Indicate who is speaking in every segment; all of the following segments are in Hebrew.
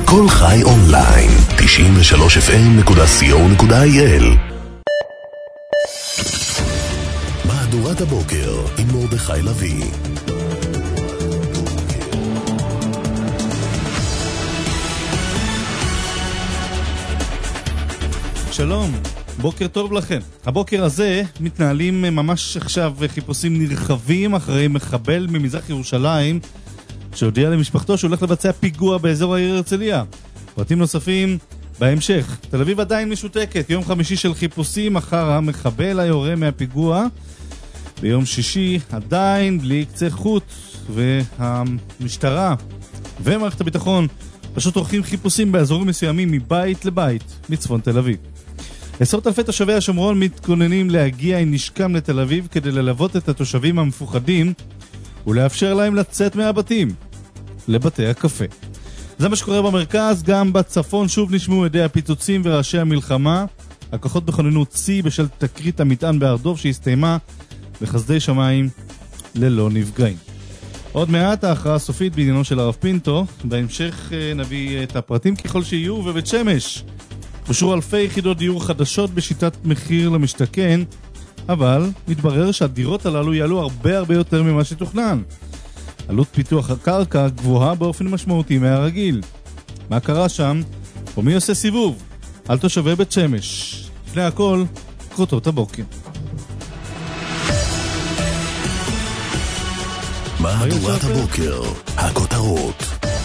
Speaker 1: כל חי אונליין, 93fm.co.il. מהדורת הבוקר עם מרדכי לוי.
Speaker 2: שלום, בוקר טוב לכם. הבוקר הזה מתנהלים ממש עכשיו חיפושים נרחבים אחרי מחבל ממזרח ירושלים שהודיע למשפחתו שהוא הולך לבצע פיגוע באזור העיר הרצליה. פרטים נוספים בהמשך. תל אביב עדיין משותקת, יום חמישי של חיפושים אחר המחבל היורה מהפיגוע. ביום שישי עדיין בלי קצה חוט, והמשטרה ומערכת הביטחון פשוט עורכים חיפושים באזורים מסוימים מבית לבית מצפון תל אביב. עשרות אלפי תושבי השומרון מתכוננים להגיע עם נשקם לתל אביב כדי ללוות את התושבים המפוחדים ולאפשר להם לצאת מהבתים לבתי הקפה. זה מה שקורה במרכז. גם בצפון שוב נשמעו עדי הפיצוצים וראשי המלחמה. הכוחות בכוננות צי בשל תקרית המטען בארדוב שהסתיימה בחסדי שמיים ללא נפגעים. עוד מעט ההכרעה הסופית בעניינו של הרב פינטו. בהמשך נביא את הפרטים ככל שיהיו. ובית שמש אושרו אלפי יחידות דיור חדשות בשיטת מחיר למשתכן, אבל מתברר שהדירות הללו יעלו הרבה יותר ממה שתוכנן. עלות פיתוח הקרקע גבוהה באופן משמעותי מהרגיל. מה קרה שם? ומי עושה סיבוב על תושבי בית שמש? לפני הכל, כותרות הבוקר.
Speaker 1: מהדורת הבוקר, הכותרות.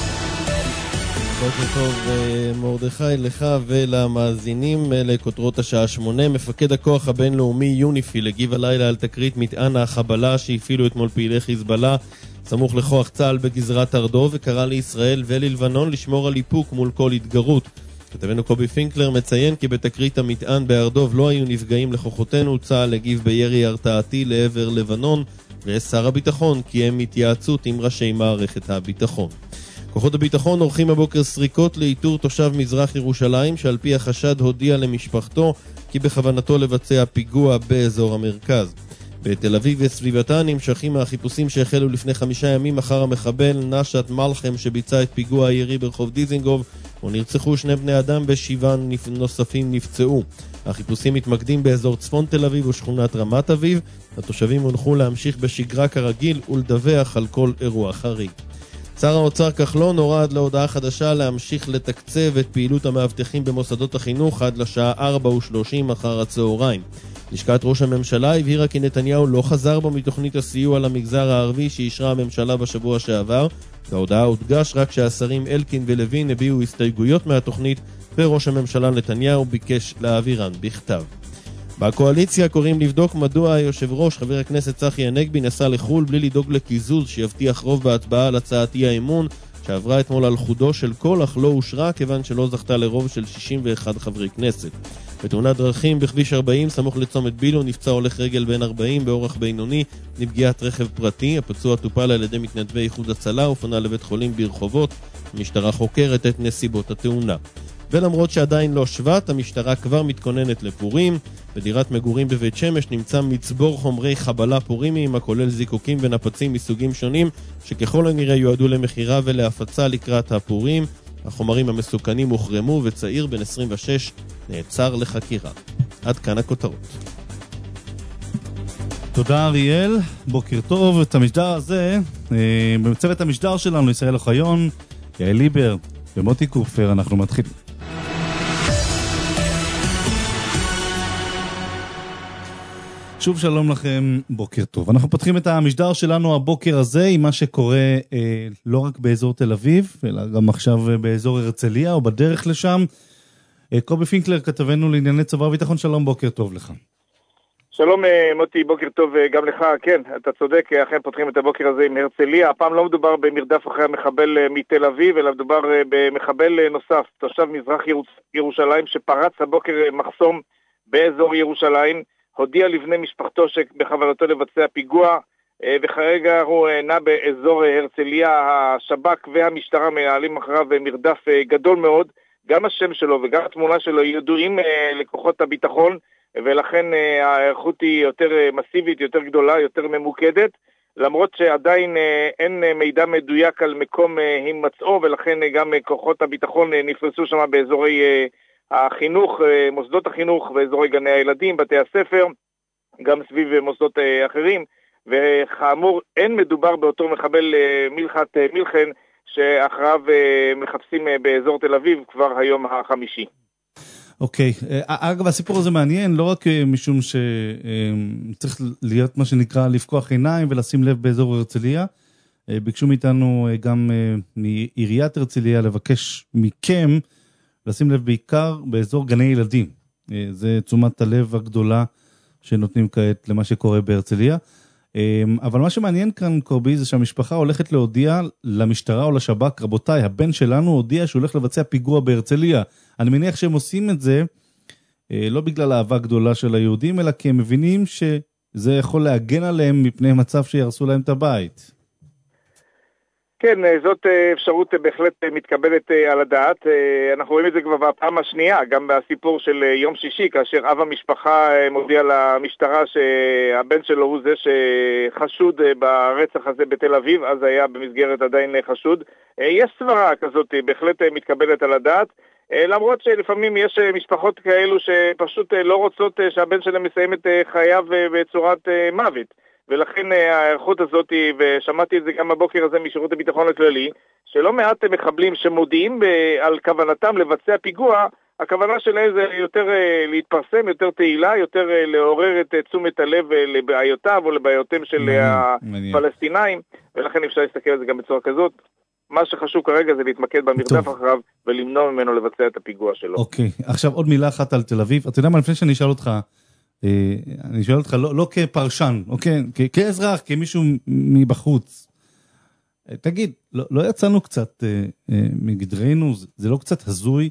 Speaker 3: בוקר טוב מרדכי, לך ולמאזינים. לכותרות השעה 8. מפקד הכוח הבינלאומי יוניפיל הגיב הלילה על תקרית מטען החבלה שהפעילו אתמול פעילי חיזבאללה סמוך לכוח צה"ל בגזרת ארדוב, וקרא לישראל וללבנון לשמור על איפוק מול כל התגרות. כתבנו קובי פינקלר מציין כי בתקרית המטען בארדוב לא היו נפגעים לכוחותינו. צה"ל הגיב בירי הרתעתי לעבר לבנון, ושר הביטחון קיים התייעצות עם ראשי מערכת הביטחון. כוחות הביטחון עורכים הבוקר סריקות לאיתור תושב מזרח ירושלים שעל פי החשד הודיע למשפחתו כי בכוונתו לבצע פיגוע באזור המרכז. בתל אביב וסביבתה נמשכים החיפושים שהחלו לפני 5 ימים אחר המחבל נשאת מלחם שביצע את פיגוע הירי ברחוב דיזינגוף, ונרצחו 2 בני אדם ו7 נוספים נפצעו. החיפושים מתמקדים באזור צפון תל אביב ושכונת רמת אביב. התושבים הונחו להמשיך בשגרה כרגיל ולדווח על כל אירוע חריג. שר האוצר כחלון הורד להודעה חדשה להמשיך לתקצב את פעילות המאבטחים במוסדות החינוך עד לשעה 4:30 אחר הצהריים. לשכת ראש הממשלה הבהירה כי נתניהו לא חזר בו מתוכנית הסיוע למגזר הערבי שאישרה הממשלה בשבוע שעבר. בהודעה הודגש רק שהשרים אלקין ולוין הביעו הסתייגויות מהתוכנית, וראש הממשלה נתניהו ביקש להעבירן בכתב. בקואליציה קוראים לבדוק מדוע היושב ראש חבר הכנסת צחי הנגבי נסע לחול בלי לדאוג לקיזוז שיבטיח רוב בהצבעה על הצעת אי האמון שעברה אתמול על חודו של כל אך לא אושרה כיוון שלא זכתה לרוב של 61 חברי כנסת. בתאונת דרכים בכביש 40 סמוך לצומת בילו נפצע הולך רגל בן 40 באורח בינוני מפגיעת רכב פרטי. הפצוע טופל על ידי מתנדבי איחוד הצלה ופונה לבית חולים ברחובות. המשטרה חוקרת את נסיבות התאונה. ולמרות שעדיין לא שבט, המשטרה כבר מתכוננת לפורים. בדירת מגורים בבית שמש נמצא מצבור חומרי חבלה פורימיים הכולל זיקוקים ונפצים מסוגים שונים שככל הנראה יועדו למחירה ולהפצה לקראת הפורים. החומרים המסוכנים הוחרמו וצעיר בן 26 נעצר לחקירה. עד כאן הכותרות.
Speaker 2: תודה אריאל, בוקר טוב. את המשדר הזה בצוות המשדר שלנו ישראל אוחיון, יעל ליבר ומוטי קופר. אנחנו מתחילים. שוב שלום לכם, בוקר טוב. אנחנו פותחים את המשדר שלנו הבוקר הזה עם מה שקורה לא רק באזור תל אביב, אלא גם עכשיו באזור הרצליה או בדרך לשם. קובי פינקלר, כתבנו לענייני צבא וביטחון, שלום, בוקר טוב לך.
Speaker 4: שלום מוטי, בוקר טוב גם לך. כן, אתה צודק, אכן פותחים את הבוקר הזה עם הרצליה. הפעם לא מדובר במרדף אחרי המחבל מתל אביב, אלא מדובר במחבל נוסף, תושב מזרח ירושלים שפרץ הבוקר מחסום באזור ירושלים. הודיע לבני משפחתו שבכוונתו לבצע פיגוע, וכרגע הוא נע באזור הרצליה. השב"כ והמשטרה מנהלים אחריו מרדף גדול מאוד. גם השם שלו וגם התמונה שלו ידועים לכוחות הביטחון, ולכן ההיערכות היא יותר מסיבית, יותר גדולה, יותר ממוקדת. למרות שעדיין אין מידע מדויק על מקום הימצאו, ולכן גם כוחות הביטחון נפרסו שם באזורי החינוך, מוסדות החינוך, באזורי גני הילדים, בתי הספר, גם סביב מוסדות אחרים, וכאמור אין מדובר באותו מחבל מלחת מלחן שאחריו מחפשים באזור תל אביב כבר היום החמישי.
Speaker 2: אוקיי, אגב הסיפור הזה מעניין לא רק משום שצריך להיות מה שנקרא לפקוח עיניים ולשים לב באזור הרצליה, ביקשו מאיתנו גם מעיריית הרצליה לבקש מכם לשים לב בעיקר באזור גני ילדים, זה תשומת הלב הגדולה שנותנים כעת למה שקורה בהרצליה. אבל מה שמעניין כאן קורבי זה שהמשפחה הולכת להודיע למשטרה או לשב"כ, רבותיי, הבן שלנו הודיע שהוא הולך לבצע פיגוע בהרצליה. אני מניח שהם עושים את זה לא בגלל האהבה גדולה של היהודים, אלא כי הם מבינים שזה יכול להגן עליהם מפני מצב שירסו להם את הבית.
Speaker 4: כן, זאת אפשרות בהחלט מתקבלת על הדעת. אנחנו רואים את זה כבר בפעם השנייה, גם בסיפור של יום שישי, כאשר אב המשפחה מודיע למשטרה שהבן שלו הוא זה שחשוד ברצח הזה בתל אביב, אז היה במסגרת עדיין חשוד. יש סברה כזאת בהחלט מתקבלת על הדעת, למרות שלפעמים יש משפחות כאלו שפשוט לא רוצות שהבן שלהם מסיים את חייו בצורת מוות. ולכן הערכות הזאת, ושמעתי את זה גם הבוקר הזה משירות הביטחון הכללי, שלא מעט מחבלים שמודיעים על כוונתם לבצע פיגוע, הכוונה שלהם זה יותר להתפרסם, יותר תהילה, יותר לעורר את תשומת הלב לבעיותיו או לבעיותיהם של הפלסטינאים, ולכן אפשר להסתכל על זה גם בצורה כזאת. מה שחשוב כרגע זה להתמקד במרדף אחריו ולמנוע ממנו לבצע את הפיגוע שלו.
Speaker 2: אוקיי, עכשיו עוד מילה אחת על תל אביב. אתה יודע מה, לפני שאני אשאל אותך, אני שואל אותך, לא כפרשן, אוקיי? כאזרח, כמישהו מבחוץ. תגיד, לא יצאנו קצת מגדרנו, זה לא קצת הזוי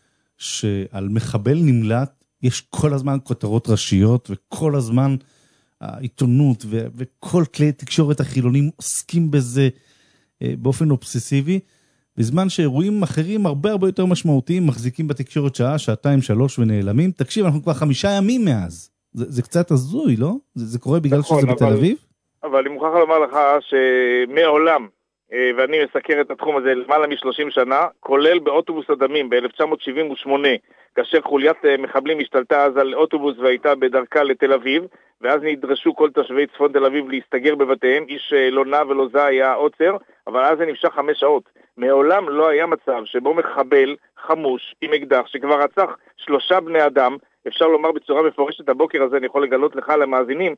Speaker 2: שעל מחבל נמלט יש כל הזמן כותרות ראשיות, וכל הזמן העיתונות וכל כלי תקשורת החילונים עוסקים בזה באופן אובססיבי, בזמן שאירועים אחרים הרבה יותר משמעותיים מחזיקים בתקשורת שעה, שעתיים, 3 ונעלמים. תקשיב, אנחנו כבר 5 ימים מאז. זה קצת הזוי, לא? זה קורה בגלל שזה בתל אביב?
Speaker 4: אבל אני מוכרח לומר לך שמעולם, ואני מסקר את התחום הזה למעלה מ-30 שנה, כולל באוטובוס הדמים ב-1978, כאשר חוליית מחבלים השתלטה אז על אוטובוס והייתה בדרכה לתל אביב, ואז נדרשו כל תושבי צפון תל אביב להסתגר בבתיהם, איש לא נע ולא זה היה עוצר, אבל אז זה נמשך 5 שעות. מעולם לא היה מצב שבו מחבל חמוש עם אקדח שכבר רצח 3 בני אדם, אפשר לומר בצורה מפורשת הבוקר הזה, אני יכול לגלות לך למאזינים,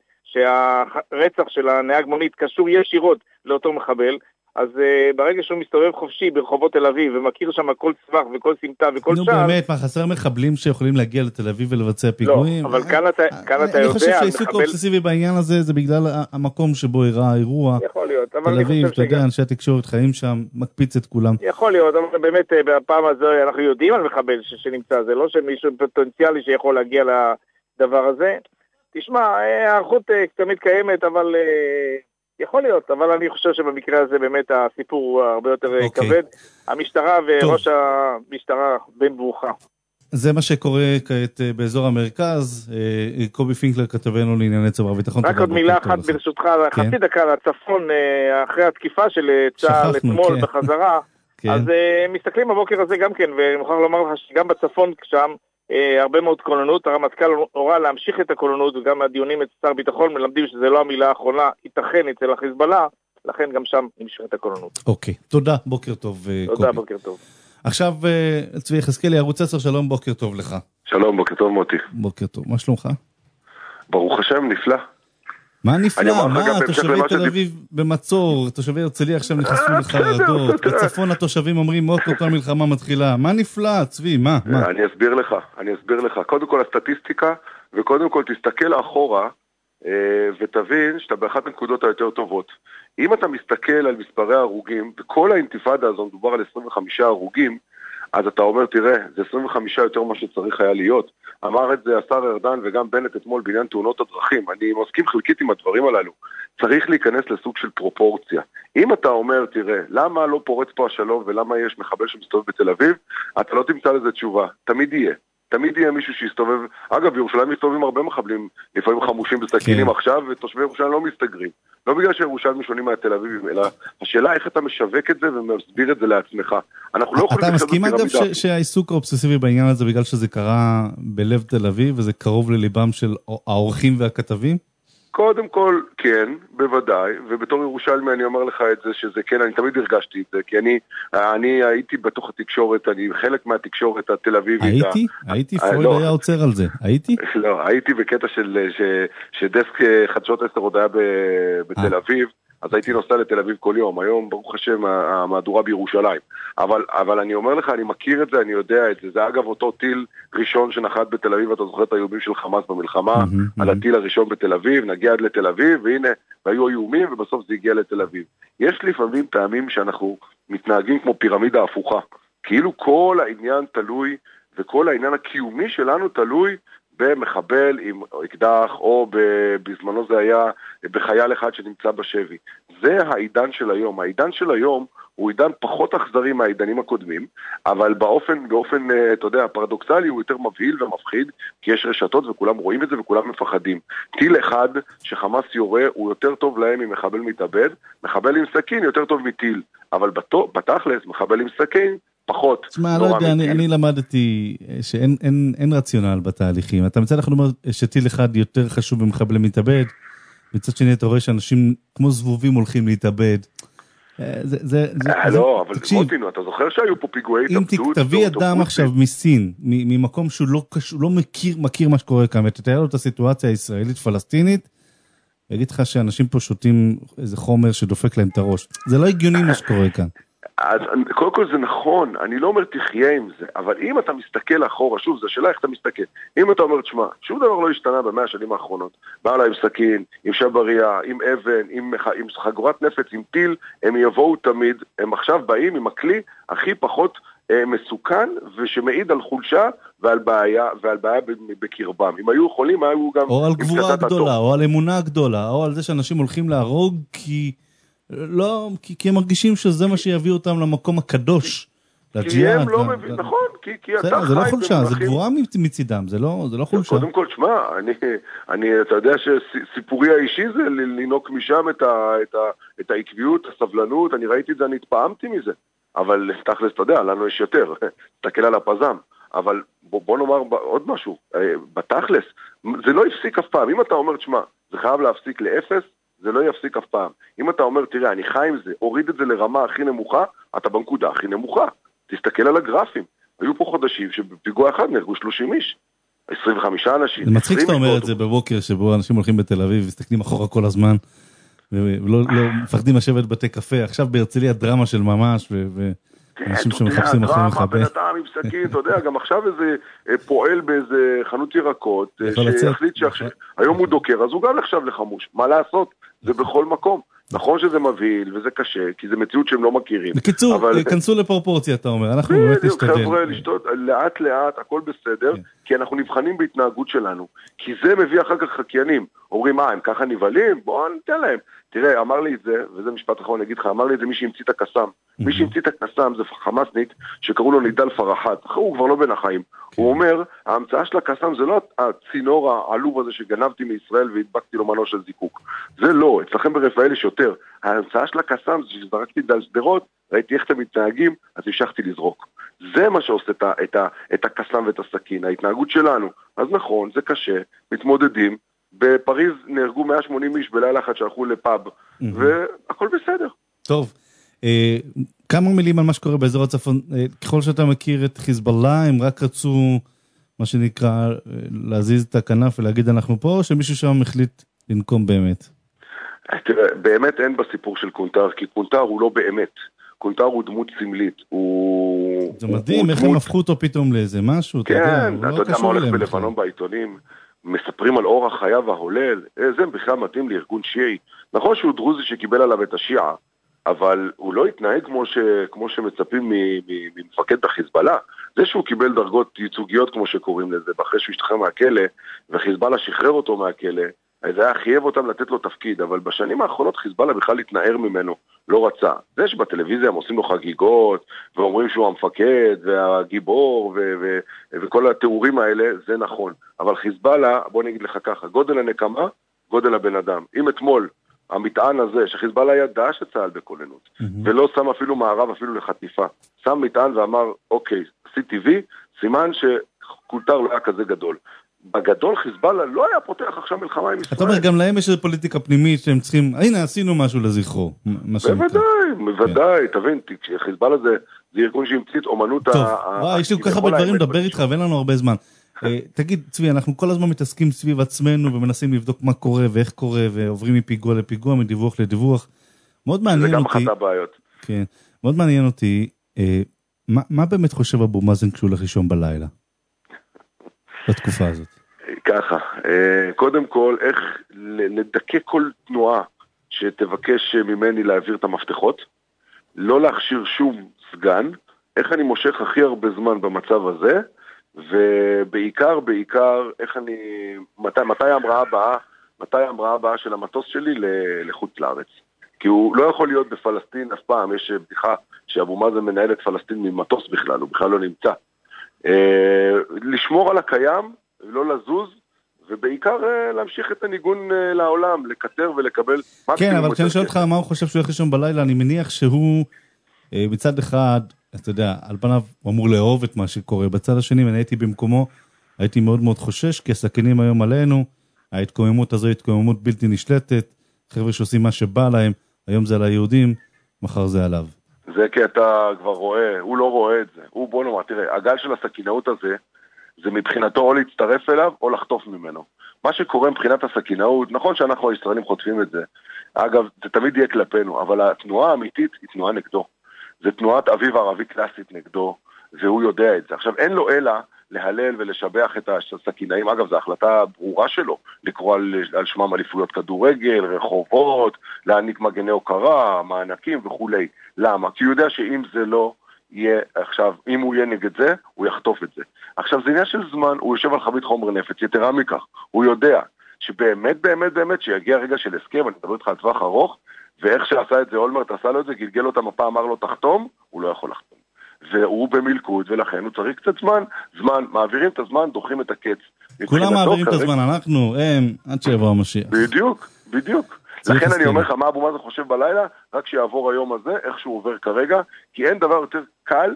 Speaker 4: שהרצח של הנהג מונית קשור ישירות לאותו מחבל, אז ברגע שהוא מסתובב חופשי ברחובות תל אביב, ומכיר שם כל צווח וכל סמטה וכל שער...
Speaker 2: נו באמת, מה חסר מחבלים שיכולים להגיע לתל אביב ולבצע פיגועים?
Speaker 4: לא, אבל כאן אתה יודע...
Speaker 2: אני חושב שהעיסוק האובססיבי בעניין הזה, זה בגלל המקום שבו אירע האירוע.
Speaker 4: יכול להיות, אבל
Speaker 2: תל אביב, אתה יודע, אנשי התקשורת חיים שם, מקפיץ את כולם.
Speaker 4: יכול להיות, אבל באמת בפעם הזו אנחנו יודעים על מחבל שנמצא, זה לא שמישהו פוטנציאלי שיכול להגיע לדבר הזה. תשמע, הערכות תמיד קיימת, אבל... יכול להיות, אבל אני חושב שבמקרה הזה באמת הסיפור הוא הרבה יותר כבד. המשטרה וראש המשטרה בן ברוכה.
Speaker 2: זה מה שקורה כעת באזור המרכז. קובי פינקלר כתבנו לענייני צבא ביטחון.
Speaker 4: רק עוד מילה אחת ברשותך, חצי דקה לצפון, אחרי התקיפה של צה"ל אתמול בחזרה, אז מסתכלים בבוקר הזה גם כן, ואני מוכרח לומר לך שגם בצפון שם, הרבה מאוד כוננות, הרמטכ"ל הורה להמשיך את הכוננות, וגם הדיונים את שר ביטחון מלמדים שזה לא המילה האחרונה, ייתכן אצל החיזבאללה, לכן גם שם נמשיך את הכוננות.
Speaker 2: אוקיי, תודה, בוקר טוב קובי.
Speaker 4: תודה, בוקר טוב.
Speaker 2: עכשיו צבי יחזקאלי, ערוץ 10, שלום, בוקר טוב לך.
Speaker 5: שלום, בוקר טוב מוטי.
Speaker 2: בוקר טוב, מה שלומך?
Speaker 5: ברוך השם, נפלא.
Speaker 2: מה נפלא? מה תושבי תל אביב במצור, תושבי הרצליה עכשיו נכנסו לחרדות, בצפון התושבים אומרים עוד כל מלחמה מתחילה, מה נפלא צבי, מה?
Speaker 5: אני אסביר לך, קודם כל הסטטיסטיקה, וקודם כל תסתכל אחורה, ותבין שאתה באחת הנקודות היותר טובות. אם אתה מסתכל על מספרי ההרוגים, וכל האינתיפאדה הזו מדובר על 25 הרוגים, אז אתה אומר, תראה, זה 25 יותר מה שצריך היה להיות. אמר את זה השר ארדן וגם בנט אתמול בעניין תאונות הדרכים. אני מסכים חלקית עם הדברים הללו. צריך להיכנס לסוג של פרופורציה. אם אתה אומר, תראה, למה לא פורץ פה השלום ולמה יש מחבל שמסתובב בתל אביב, אתה לא תמצא לזה תשובה. תמיד יהיה. תמיד יהיה מישהו שיסתובב, אגב, בירושלים מסתובבים הרבה מחבלים, לפעמים חמושים בסכינים עכשיו, ותושבי ירושלים לא מסתגרים. לא בגלל שירושלים שונים מהתל אביבים, אלא השאלה איך אתה משווק את זה ומסביר את זה לעצמך. אנחנו לא יכולים...
Speaker 2: אתה מסכים אגב שהעיסוק האובססיבי בעניין הזה, בגלל שזה קרה בלב תל אביב, וזה קרוב לליבם של האורחים והכתבים?
Speaker 5: קודם כל, כן, בוודאי, ובתור ירושלמי אני אומר לך את זה, שזה כן, אני תמיד הרגשתי את זה, כי אני הייתי בתוך התקשורת, אני חלק מהתקשורת התל אביבית.
Speaker 2: הייתי, פרויד היה עוצר על זה, הייתי?
Speaker 5: לא, הייתי בקטע שדסק חדשות 10 עוד היה בתל אביב, אז הייתי נוסע לתל אביב כל יום, היום ברוך השם המהדורה בירושלים, אבל אני אומר לך, אני מכיר את זה, אני יודע את זה, זה אגב אותו טיל ראשון שנחת בתל אביב, אתה זוכר את האיומים של חמאס במלחמה, על הטיל הראשון בתל אביב, נגיע עד לתל אביב, והנה, והיו איומים, ובסוף זה הגיע לתל אביב. יש לפעמים טעמים שאנחנו מתנהגים כמו פירמידה הפוכה, כאילו כל העניין תלוי, וכל העניין הקיומי שלנו תלוי, במחבל עם אקדח, או בזמנו זה היה בחייל אחד שנמצא בשבי. זה העידן של היום. העידן של היום הוא עידן פחות אכזרי מהעידנים הקודמים, אבל באופן, אתה יודע, פרדוקסלי הוא יותר מבהיל ומפחיד, כי יש רשתות וכולם רואים את זה וכולם מפחדים. טיל אחד שחמאס יורה הוא יותר טוב להם ממחבל מתאבד, מחבל עם סכין יותר טוב מטיל, אבל בתכלס מחבל עם סכין פחות.
Speaker 2: תשמע, לא יודע, אני למדתי שאין רציונל בתהליכים. אתה מצא לך לומר שטיל אחד יותר חשוב במחבל מתאבד, מצד שני אתה רואה שאנשים כמו זבובים הולכים להתאבד.
Speaker 5: לא, אבל מוטינו, אתה זוכר שהיו פה פיגועי התאבדות?
Speaker 2: אם תביא אדם עכשיו מסין, ממקום שהוא לא מכיר מה שקורה כאן, ותתאר לו את הסיטואציה הישראלית-פלסטינית, ויגיד לך שאנשים פה שותים איזה חומר שדופק להם את הראש. זה לא הגיוני מה שקורה כאן.
Speaker 5: אז קודם כל זה נכון, אני לא אומר תחיה עם זה, אבל אם אתה מסתכל אחורה, שוב, זו שאלה איך אתה מסתכל. אם אתה אומר, תשמע, שום דבר לא השתנה ב100 השנים האחרונות. בא לה עם סכין, עם שבריה, עם אבן, עם חגורת נפץ, עם טיל, הם יבואו תמיד, הם עכשיו באים עם הכלי הכי פחות מסוכן, ושמעיד על חולשה ועל בעיה בקרבם. אם היו יכולים, היו גם...
Speaker 2: או על גבורה הגדולה, או על אמונה הגדולה, או על זה שאנשים הולכים להרוג לא, כי הם מרגישים שזה מה שיביא אותם למקום הקדוש, לג'יהאד.
Speaker 5: כי הם לא מבינים, נכון, כי אתה חי...
Speaker 2: זה לא חולשה, זה גבורה מצידם, זה לא חולשה.
Speaker 5: קודם כל, שמע, אתה יודע שסיפורי האישי זה לנוק משם את העקביות, הסבלנות, אני ראיתי את זה, אני התפעמתי מזה, אבל תכלס, אתה יודע, לנו יש יותר, תסתכל על הפזם, אבל בוא נאמר עוד משהו, בתכלס, זה לא יפסיק אף פעם, אם אתה אומר, שמע, זה חייב להפסיק לאפס, זה לא יפסיק אף פעם. אם אתה אומר, תראה, אני חי עם זה, הוריד את זה לרמה הכי נמוכה, אתה בנקודה הכי נמוכה. תסתכל על הגרפים. היו פה חודשים שבפיגוע אחד נהרגו 30 איש. 25 אנשים.
Speaker 2: זה מצחיק שאתה אומר את זה בבוקר, שבו אנשים הולכים בתל אביב, מסתכלים אחורה כל הזמן, ולא מפחדים לשבת בתי קפה. עכשיו בהרצליה דרמה של ממש, אנשים שמחפשים אחרי מחבל.
Speaker 5: בן אדם עם סכין, אתה יודע, גם עכשיו איזה פועל באיזה חנות ירקות, שהחליט שהיום הוא דוקר, אז הוא גם נחשב לחמוש. מה לעשות? זה בכל מקום. נכון שזה מבהיל וזה קשה, כי זה מציאות שהם לא מכירים.
Speaker 2: בקיצור, כנסו לפרופורציה, אתה אומר. אנחנו באמת נשתדל.
Speaker 5: חבר'ה, לשתות לאט לאט, הכל בסדר, כי אנחנו נבחנים בהתנהגות שלנו. כי זה מביא אחר כך חקיינים. אומרים, הם ככה נבלים? בואו ניתן להם. תראה, אמר לי את זה, וזה משפט אחרון, אני אגיד לך, אמר לי את זה מי שהמציא את הקסם. מי שהמציא את הקסם זה חמאסניק, שקראו לו נידל פרחת. הוא כבר לא בין החיים. הוא אומר, ההמצאה של הקסם זה לא הצינור העלוב הזה שגנבתי מישראל והדבקתי לו מנוע של זיקוק. זה לא, אצלכם ברפאל יש יותר. ההמצאה של הקסם זה שזרקתי על שדרות, ראיתי איך אתם מתנהגים, אז המשכתי לזרוק. זה מה שעושה את הקסם ואת הסכין, ההתנהגות שלנו. אז נכון, זה קשה, מתמודדים. בפריז נהרגו 180 איש בלילה אחד שהלכו לפאב, והכל בסדר.
Speaker 2: טוב, כמה מילים על מה שקורה באזור הצפון. ככל שאתה מכיר את חיזבאללה, הם רק רצו, מה שנקרא, להזיז את הכנף ולהגיד אנחנו פה, או שמישהו שם החליט לנקום באמת?
Speaker 5: תראה, באמת אין בסיפור של קונטר, כי קונטר הוא לא באמת. קונטר הוא דמות סמלית.
Speaker 2: זה מדהים, איך הם הפכו אותו פתאום לאיזה משהו?
Speaker 5: כן, אתה יודע מה הולך בלבנון בעיתונים, מספרים על אורח חייו ההולל, זה בכלל מתאים לארגון שיעי. נכון שהוא דרוזי שקיבל עליו את השיעה, אבל הוא לא התנהג כמו שמצפים ממפקד בחיזבאללה. זה שהוא קיבל דרגות ייצוגיות כמו שקוראים לזה, ואחרי שהוא השתחרר מהכלא, וחיזבאללה שחרר אותו מהכלא, זה היה חייב אותם לתת לו תפקיד, אבל בשנים האחרונות חיזבאללה בכלל התנער ממנו, לא רצה. זה שבטלוויזיה הם עושים לו חגיגות, ואומרים שהוא המפקד, והגיבור, וכל התיאורים האלה, זה נכון. אבל חיזבאללה, בוא נגיד לך ככה, גודל הנקמה, גודל הבן אדם. אם אתמול, המטען הזה, שחיזבאללה ידע שצהל בכוננות, ולא שם אפילו מערב אפילו לחטיפה, שם מטען ואמר, אוקיי, CTV, סימן שקולטר לא היה כזה גדול. בגדול חיזבאללה לא היה פותח עכשיו מלחמה עם ישראל.
Speaker 2: אתה אומר, גם להם יש איזו פוליטיקה פנימית שהם צריכים, הנה עשינו משהו לזכרו.
Speaker 5: בוודאי, תבין, חיזבאללה זה ארגון שהמציא את אומנות
Speaker 2: טוב, יש לי ככה בדברים לדבר איתך ואין לנו הרבה זמן. תגיד, צבי, אנחנו כל הזמן מתעסקים סביב עצמנו ומנסים לבדוק מה קורה ואיך קורה, ועוברים מפיגוע לפיגוע, מדיווח לדיווח. מאוד מעניין אותי.
Speaker 5: זה גם אחת הבעיות.
Speaker 2: כן, מאוד מעניין אותי, מה באמת חושב אבו מאזן כשהוא הולך לישון בלילה? בתקופה הזאת.
Speaker 5: ככה, קודם כל, איך לדכא כל תנועה שתבקש ממני להעביר את המפתחות, לא להכשיר שום סגן, איך אני מושך הכי הרבה זמן במצב הזה, ובעיקר, איך אני, מתי ההמראה הבאה של המטוס שלי לחוץ לארץ. כי הוא לא יכול להיות בפלסטין אף פעם, יש בדיחה שאבו מאזן מנהל את פלסטין ממטוס בכלל, הוא בכלל לא נמצא. לשמור על הקיים, לא לזוז, ובעיקר להמשיך את הניגון לעולם, לקטר ולקבל...
Speaker 2: כן, אבל כשאני שואל אותך מה הוא חושב שהוא הולך לישון בלילה, אני מניח שהוא מצד אחד, אתה יודע, על פניו הוא אמור לאהוב את מה שקורה, בצד השני, ואני הייתי במקומו, הייתי מאוד מאוד חושש, כי הסכינים היום עלינו, ההתקוממות הזו היא התקוממות בלתי נשלטת, חבר'ה שעושים מה שבא להם, היום זה על היהודים, מחר זה עליו.
Speaker 5: זה כי אתה כבר רואה, הוא לא רואה את זה. הוא, בוא נאמר, תראה, הגל של הסכינאות הזה, זה מבחינתו או להצטרף אליו או לחטוף ממנו. מה שקורה מבחינת הסכינאות, נכון שאנחנו הישראלים חוטפים את זה. אגב, זה תמיד יהיה כלפינו, אבל התנועה האמיתית היא תנועה נגדו. זה תנועת אביב ערבי קלאסית נגדו, והוא יודע את זה. עכשיו, אין לו אלא להלל ולשבח את הסכינאים. אגב, זו החלטה ברורה שלו, לקרוא על שמם אליפויות כדורגל, רחובות, להעניק מגני הוקרה, מענקים וכו'. למה? כי הוא יודע שאם זה לא יהיה, עכשיו, אם הוא יהיה נגד זה, הוא יחטוף את זה. עכשיו, זה עניין של זמן, הוא יושב על חבית חומר נפץ, יתרה מכך. הוא יודע שבאמת, שיגיע רגע של הסכם, אני מדבר איתך על טווח ארוך, ואיך שעשה את זה, אולמרט עשה לו את זה, גלגל אותם הפעם, אמר לו תחתום, הוא לא יכול לחתום. והוא במלכוד, ולכן הוא צריך קצת זמן, מעבירים את הזמן, דוחים את הקץ.
Speaker 2: כולם מעבירים את הזמן, אנחנו, עד שיבוא המשיח.
Speaker 5: בדיוק. לכן אני אומר לך, מה אבו מאזן חושב בלילה, רק שיעבור היום הזה, איך שהוא עובר כרגע, כי אין דבר יותר קל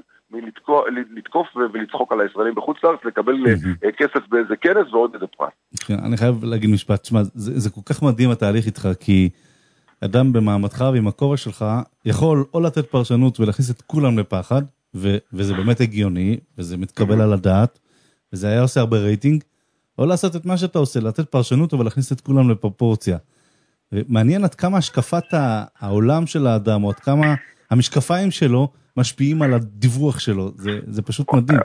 Speaker 5: מלתקוף ולצחוק על הישראלים בחוץ לארץ, לקבל כסף באיזה כנס ועוד איזה פרס.
Speaker 2: אני חייב להגיד משפט, שמה, זה כל כך מדהים התהליך איתך, כי אדם במעמדך ועם הכובע שלך, יכול או לתת פרשנות ולהכניס את כולם לפחד, וזה באמת הגיוני, וזה מתקבל על הדעת, וזה היה עושה הרבה רייטינג, או לעשות את מה שאתה עושה, לתת פרשנות ולהכניס את כולם לפרופורציה. ומעניין עד כמה השקפת העולם של האדם, או עד כמה המשקפיים שלו משפיעים על הדיווח שלו. זה פשוט מדהים.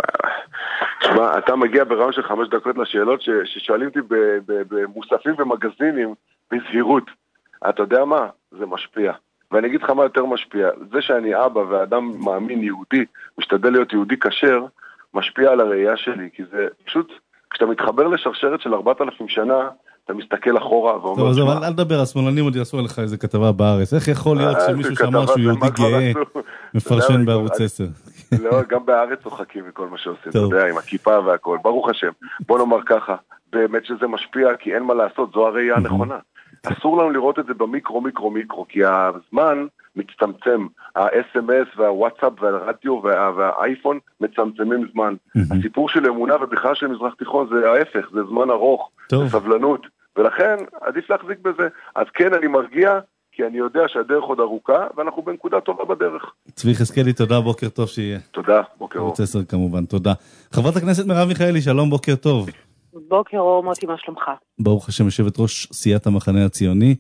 Speaker 5: תשמע, אתה מגיע ברעיון של 5 דקות לשאלות ששואלים אותי במוספים ומגזינים בזהירות. אתה יודע מה? זה משפיע. ואני אגיד לך מה יותר משפיע. זה שאני אבא ואדם מאמין יהודי, משתדל להיות יהודי כשר, משפיע על הראייה שלי, כי זה פשוט, כשאתה מתחבר לשרשרת של 4,000 שנה, אתה מסתכל אחורה ואומר...
Speaker 2: טוב, אבל אל תדבר, השמאלנים עוד יעשו עליך איזה כתבה בארץ. איך יכול להיות שמישהו שאמר שהוא יהודי גאה מפרשן בערוץ 10?
Speaker 5: לא, גם בארץ צוחקים מכל מה שעושים, אתה יודע, עם הכיפה והכל. ברוך השם. בוא נאמר ככה, באמת שזה משפיע, כי אין מה לעשות, זו הראייה הנכונה. אסור לנו לראות את זה במיקרו, כי הזמן מצטמצם. ה-SMS והוואטסאפ והרדיו והאייפון מצמצמים זמן. הסיפור של אמונה ובכלל של מזרח תיכון זה ההפך, זה זמן ארוך, זה סבלנות. ולכן עדיף להחזיק בזה. אז כן, אני מרגיע, כי אני יודע שהדרך עוד ארוכה, ואנחנו בנקודה טובה בדרך.
Speaker 2: צבי חזקאלי, תודה, בוקר טוב שיהיה.
Speaker 5: תודה, בוקר אור.
Speaker 2: ערוץ 10 כמובן, תודה. חברת הכנסת מרב מיכאלי, שלום, בוקר טוב.
Speaker 6: בוקר אור, מוטי, מה שלומך?
Speaker 2: ברוך השם, יושבת ראש סיעת המחנה הציוני.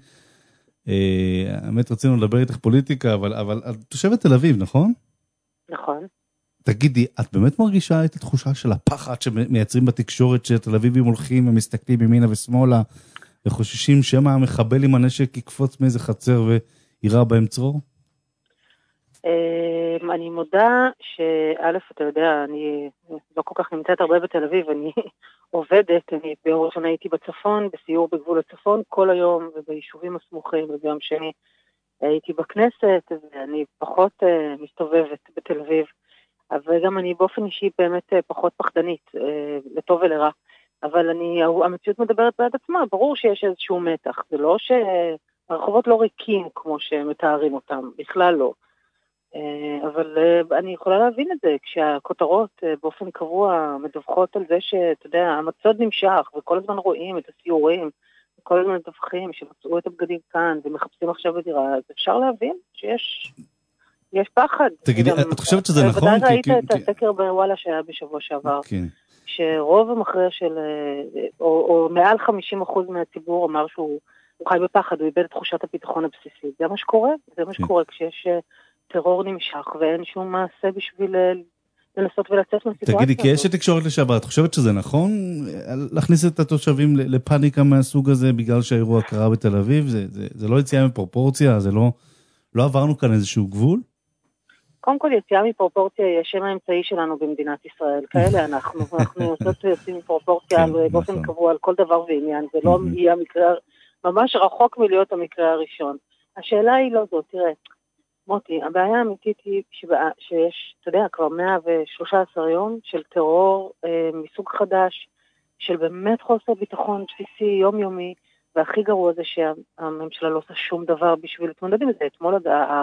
Speaker 2: האמת רצינו לדבר איתך פוליטיקה, אבל את תושבת תל אביב, נכון?
Speaker 6: נכון.
Speaker 2: תגידי, את באמת מרגישה את התחושה של הפחד שמייצרים בתקשורת שתל אביבים הולכים ומסתכלים ימינה ושמאלה, וחוששים שמה המחבל עם הנשק יקפוץ מאיזה חצר וירה בהם צרור?
Speaker 6: אני מודה שא', אתה יודע, אני לא כל כך נמצאת הרבה בתל אביב, אני עובדת, אני ביום ראשון הייתי בצפון, בסיור בגבול הצפון כל היום, וביישובים הסמוכים, וביום שני הייתי בכנסת, ואני פחות מסתובבת בתל אביב, אבל גם אני באופן אישי באמת פחות פחדנית, לטוב ולרע, אבל המציאות מדברת בעד עצמה, ברור שיש איזשהו מתח, זה לא שהרחובות לא ריקים כמו שמתארים אותם, בכלל לא. אבל אני יכולה להבין את זה, כשהכותרות באופן קבוע מדווחות על זה שאתה יודע, המצוד נמשך וכל הזמן רואים את הסיורים, וכל הזמן מדווחים שמצאו את הבגדים כאן ומחפשים עכשיו בדירה, אז אפשר להבין שיש פחד.
Speaker 2: תגידי, את חושבת שזה נכון?
Speaker 6: ודאי ראית את הסקר בוואלה שהיה בשבוע שעבר, שרוב המכריע של, או מעל 50% מהציבור אמר שהוא חי בפחד, הוא איבד את תחושת הביטחון הבסיסית. זה מה שקורה, זה מה שקורה כשיש טרור נמשך, ואין שום מעשה בשביל לנסות ולצאת מהסיטואציה.
Speaker 2: תגידי, כי יש תקשורת לשעבר, את חושבת שזה נכון להכניס את התושבים לפאניקה מהסוג הזה, בגלל שהאירוע קרה בתל אביב? זה לא יציאה מפרופורציה? זה לא עברנו כאן איזשהו גבול?
Speaker 6: קודם כל, יציאה מפרופורציה היא השם האמצעי שלנו במדינת ישראל. כאלה אנחנו יוצאים מפרופורציה באופן קבוע על כל דבר ועניין. זה לא יהיה המקרה, ממש רחוק מלהיות המקרה הראשון. השאלה היא לא זאת, תראה, מוטי, הבעיה האמיתית היא שיש, אתה יודע, כבר 113 יום של טרור מסוג חדש, של באמת חוסר ביטחון בסיסי יומיומי, והכי גרוע זה שהממשלה לא עושה שום דבר בשביל להתמודד עם זה. אתמול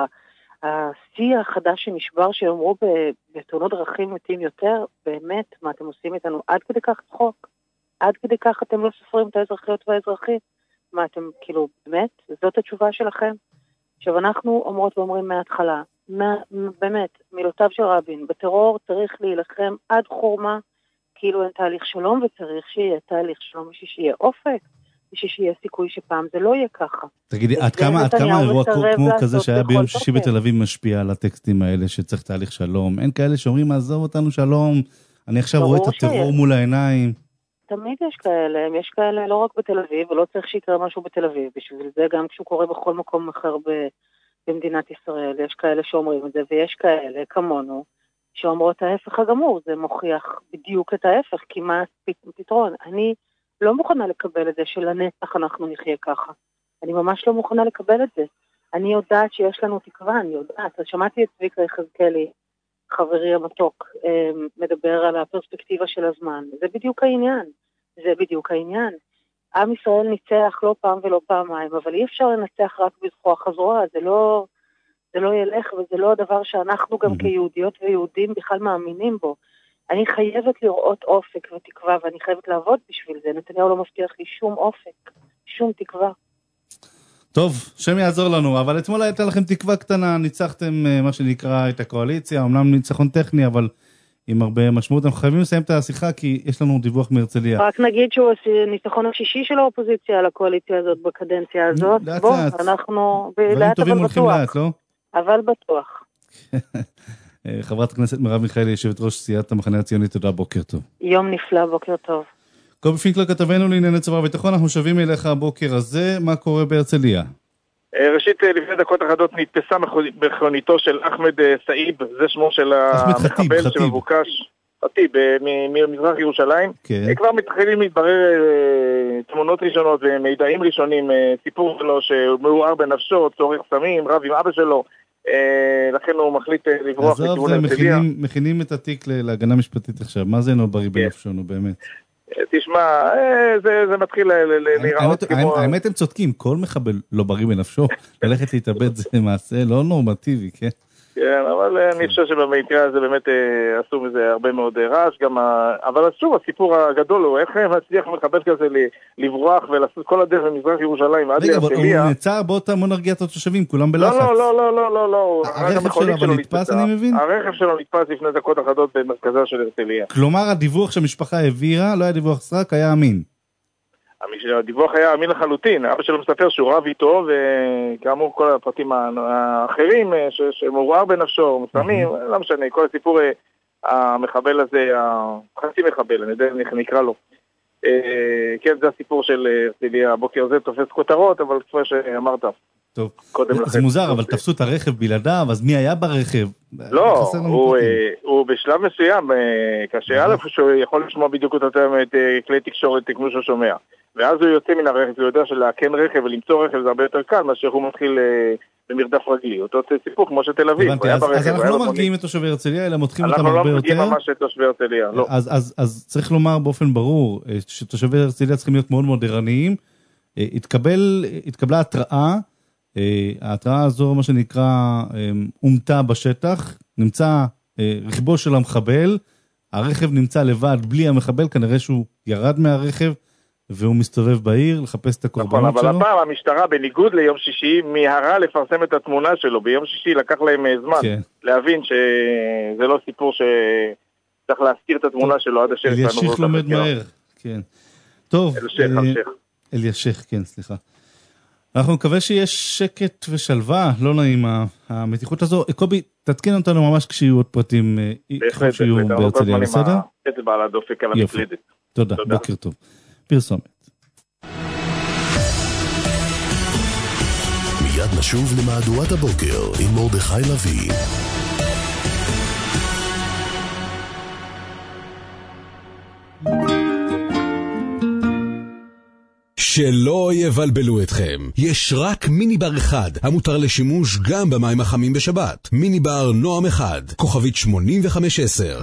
Speaker 6: השיא החדש שנשבר שאומרו בתאונות דרכים מתים יותר, באמת, מה אתם עושים איתנו? עד כדי כך צחוק? עד כדי כך אתם לא סופרים את האזרחיות והאזרחים? מה אתם, כאילו, באמת? זאת התשובה שלכם? עכשיו אנחנו אומרות ואומרים מההתחלה, באמת, מילותיו של רבין, בטרור צריך להילחם עד חורמה, כאילו אין תהליך שלום, וצריך שיהיה תהליך שלום, שיהיה אופק, שיהיה סיכוי שפעם זה לא יהיה ככה.
Speaker 2: תגידי, עד כמה אירוע כמו כזה שהיה ביום שישי בתל אביב משפיע על הטקסטים האלה שצריך תהליך שלום? אין כאלה שאומרים, עזוב אותנו שלום, אני עכשיו רואה את הטרור מול העיניים.
Speaker 6: תמיד יש כאלה לא רק בתל אביב, ולא צריך שיקרה משהו בתל אביב, בשביל זה גם כשהוא קורה בכל מקום אחר במדינת ישראל, יש כאלה שאומרים את זה, ויש כאלה כמונו, שאומרות ההפך הגמור, זה מוכיח בדיוק את ההפך, כי מה פתרון? אני לא מוכנה לקבל את זה שלנצח אנחנו נחיה ככה. אני ממש לא מוכנה לקבל את זה. אני יודעת שיש לנו תקווה, אני יודעת. שמעתי את צביקה יחזקאלי, חברי המתוק, מדבר על הפרספקטיבה של הזמן. זה בדיוק העניין. זה בדיוק העניין. עם ישראל ניצח לא פעם ולא פעמיים, אבל אי אפשר לנצח רק בזכוח הזרוע. זה לא ילך, וזה לא הדבר שאנחנו גם כיהודיות ויהודים בכלל מאמינים בו. אני חייבת לראות אופק ותקווה, ואני חייבת לעבוד בשביל זה. נתניהו לא מבטיח לי שום אופק, שום תקווה.
Speaker 2: טוב, שם יעזור לנו, אבל אתמול הייתה לכם תקווה קטנה, ניצחתם מה שנקרא את הקואליציה, אמנם ניצחון טכני, אבל עם הרבה משמעות. אנחנו חייבים לסיים את השיחה, כי יש לנו דיווח מהרצליה.
Speaker 6: רק נגיד שהוא ניצחון השישי של האופוזיציה על הקואליציה הזאת בקדנציה הזאת.
Speaker 2: לאט
Speaker 6: בוא,
Speaker 2: לאט.
Speaker 6: אנחנו
Speaker 2: דברים טובים הולכים לאט, לא?
Speaker 6: אבל בטוח.
Speaker 2: חברת הכנסת מרב מיכאלי, יושבת ראש סיעת המחנה הציוני, תודה, בוקר טוב.
Speaker 6: יום נפלא, בוקר טוב.
Speaker 2: קובי פינקלר, כתבנו לענייני צבא וביטחון, אנחנו שבים אליך הבוקר הזה, מה קורה בהרצליה?
Speaker 4: ראשית, לפני דקות אחדות נתפסה מכוניתו של אחמד סעיב, זה שמו של המחבל שמבוקש, חטיב, ממזרח ירושלים. כבר מתחילים להתברר תמונות ראשונות ומידעים ראשונים, סיפור שלו שמעורער בנפשו, צורך סמים, רב עם אבא שלו, לכן הוא מחליט לברוח לכיוון הרצליה.
Speaker 2: מכינים את התיק להגנה משפטית עכשיו, מה זה לא בריא בנפשנו באמת?
Speaker 4: תשמע, זה מתחיל להיראות כמו...
Speaker 2: האמת הם צודקים, כל מחבל לא בריא בנפשו, ללכת להתאבד זה מעשה לא נורמטיבי, כן?
Speaker 4: כן, אבל אני חושב שבמקרה הזה באמת עשו מזה הרבה מאוד רעש, אבל שוב, הסיפור הגדול הוא איך מצליח מחבל כזה לברוח ולעשות כל הדרך במזרח ירושלים עד להרצליה.
Speaker 2: רגע, הוא נעצר באותה מונרגיית התושבים, כולם בלחץ.
Speaker 4: לא.
Speaker 2: הרכב שלו אבל נתפס, אני מבין?
Speaker 4: הרכב שלו נתפס לפני דקות אחדות במרכזה של הרצליה.
Speaker 2: כלומר, הדיווח שהמשפחה העבירה, לא היה דיווח סרק, היה אמין.
Speaker 4: הדיווח היה אמין לחלוטין, אבא שלו מספר שהוא רב איתו, וכאמור כל הפרטים האחרים שמעורער בנפשו, מסמים, לא משנה, כל הסיפור המחבל הזה, חצי מחבל, אני יודע איך נקרא לו. כן, זה הסיפור של הרצליה, הבוקר הזה תופס כותרות, אבל כפי שאמרת,
Speaker 2: טוב, זה מוזר, אבל תפסו את הרכב בלעדיו, אז מי היה ברכב?
Speaker 4: לא, הוא בשלב מסוים, כאשר א' שהוא יכול לשמוע בדיוק את כלי תקשורת כמו שהוא שומע, ואז הוא יוצא מן הרכב, הוא יודע שלהקן רכב ולמצוא רכב זה הרבה יותר קל, מאשר הוא מתחיל במרדף רגלי, אותו סיפור כמו שתל אביב.
Speaker 2: אז אנחנו לא מרגיעים את תושבי הרצליה, אלא מותחים אותם הרבה יותר.
Speaker 4: אנחנו לא מרגיעים ממש את תושבי הרצליה, לא.
Speaker 2: אז צריך לומר באופן ברור, שתושבי הרצליה צריכים להיות מאוד מאוד ערניים. התקבלה התראה, ההתראה הזו, מה שנקרא, אומתה בשטח, נמצא רכבו של המחבל, הרכב נמצא לבד בלי המחבל, כנראה שהוא ירד מהרכב, והוא מסתובב בעיר לחפש את הקורבנות שלו.
Speaker 4: אבל הפעם המשטרה, בניגוד ליום שישי, מיהרה לפרסם את התמונה שלו. ביום שישי לקח להם זמן להבין שזה לא סיפור שצריך להסתיר את התמונה שלו עד אשר...
Speaker 2: אלישיך לומד מהר, כן. טוב, אלישיך, כן, סליחה. אנחנו מקווה שיש שקט ושלווה, לא נעים המתיחות הזו. קובי, תתקן אותנו ממש כשיהיו עוד פרטים, ככל שיהיו בהרצליה, בסדר?
Speaker 4: זה בעל הדופק על המקלדת.
Speaker 2: תודה, בוקר טוב. פרסומת.
Speaker 1: מיד נשוב למהדורת הבוקר עם מרדכי לוי.
Speaker 7: שלא יבלבלו אתכם, יש רק מיניבר אחד המותר לשימוש גם במים החמים בשבת. מיניבר נועם אחד, כוכבית 8510.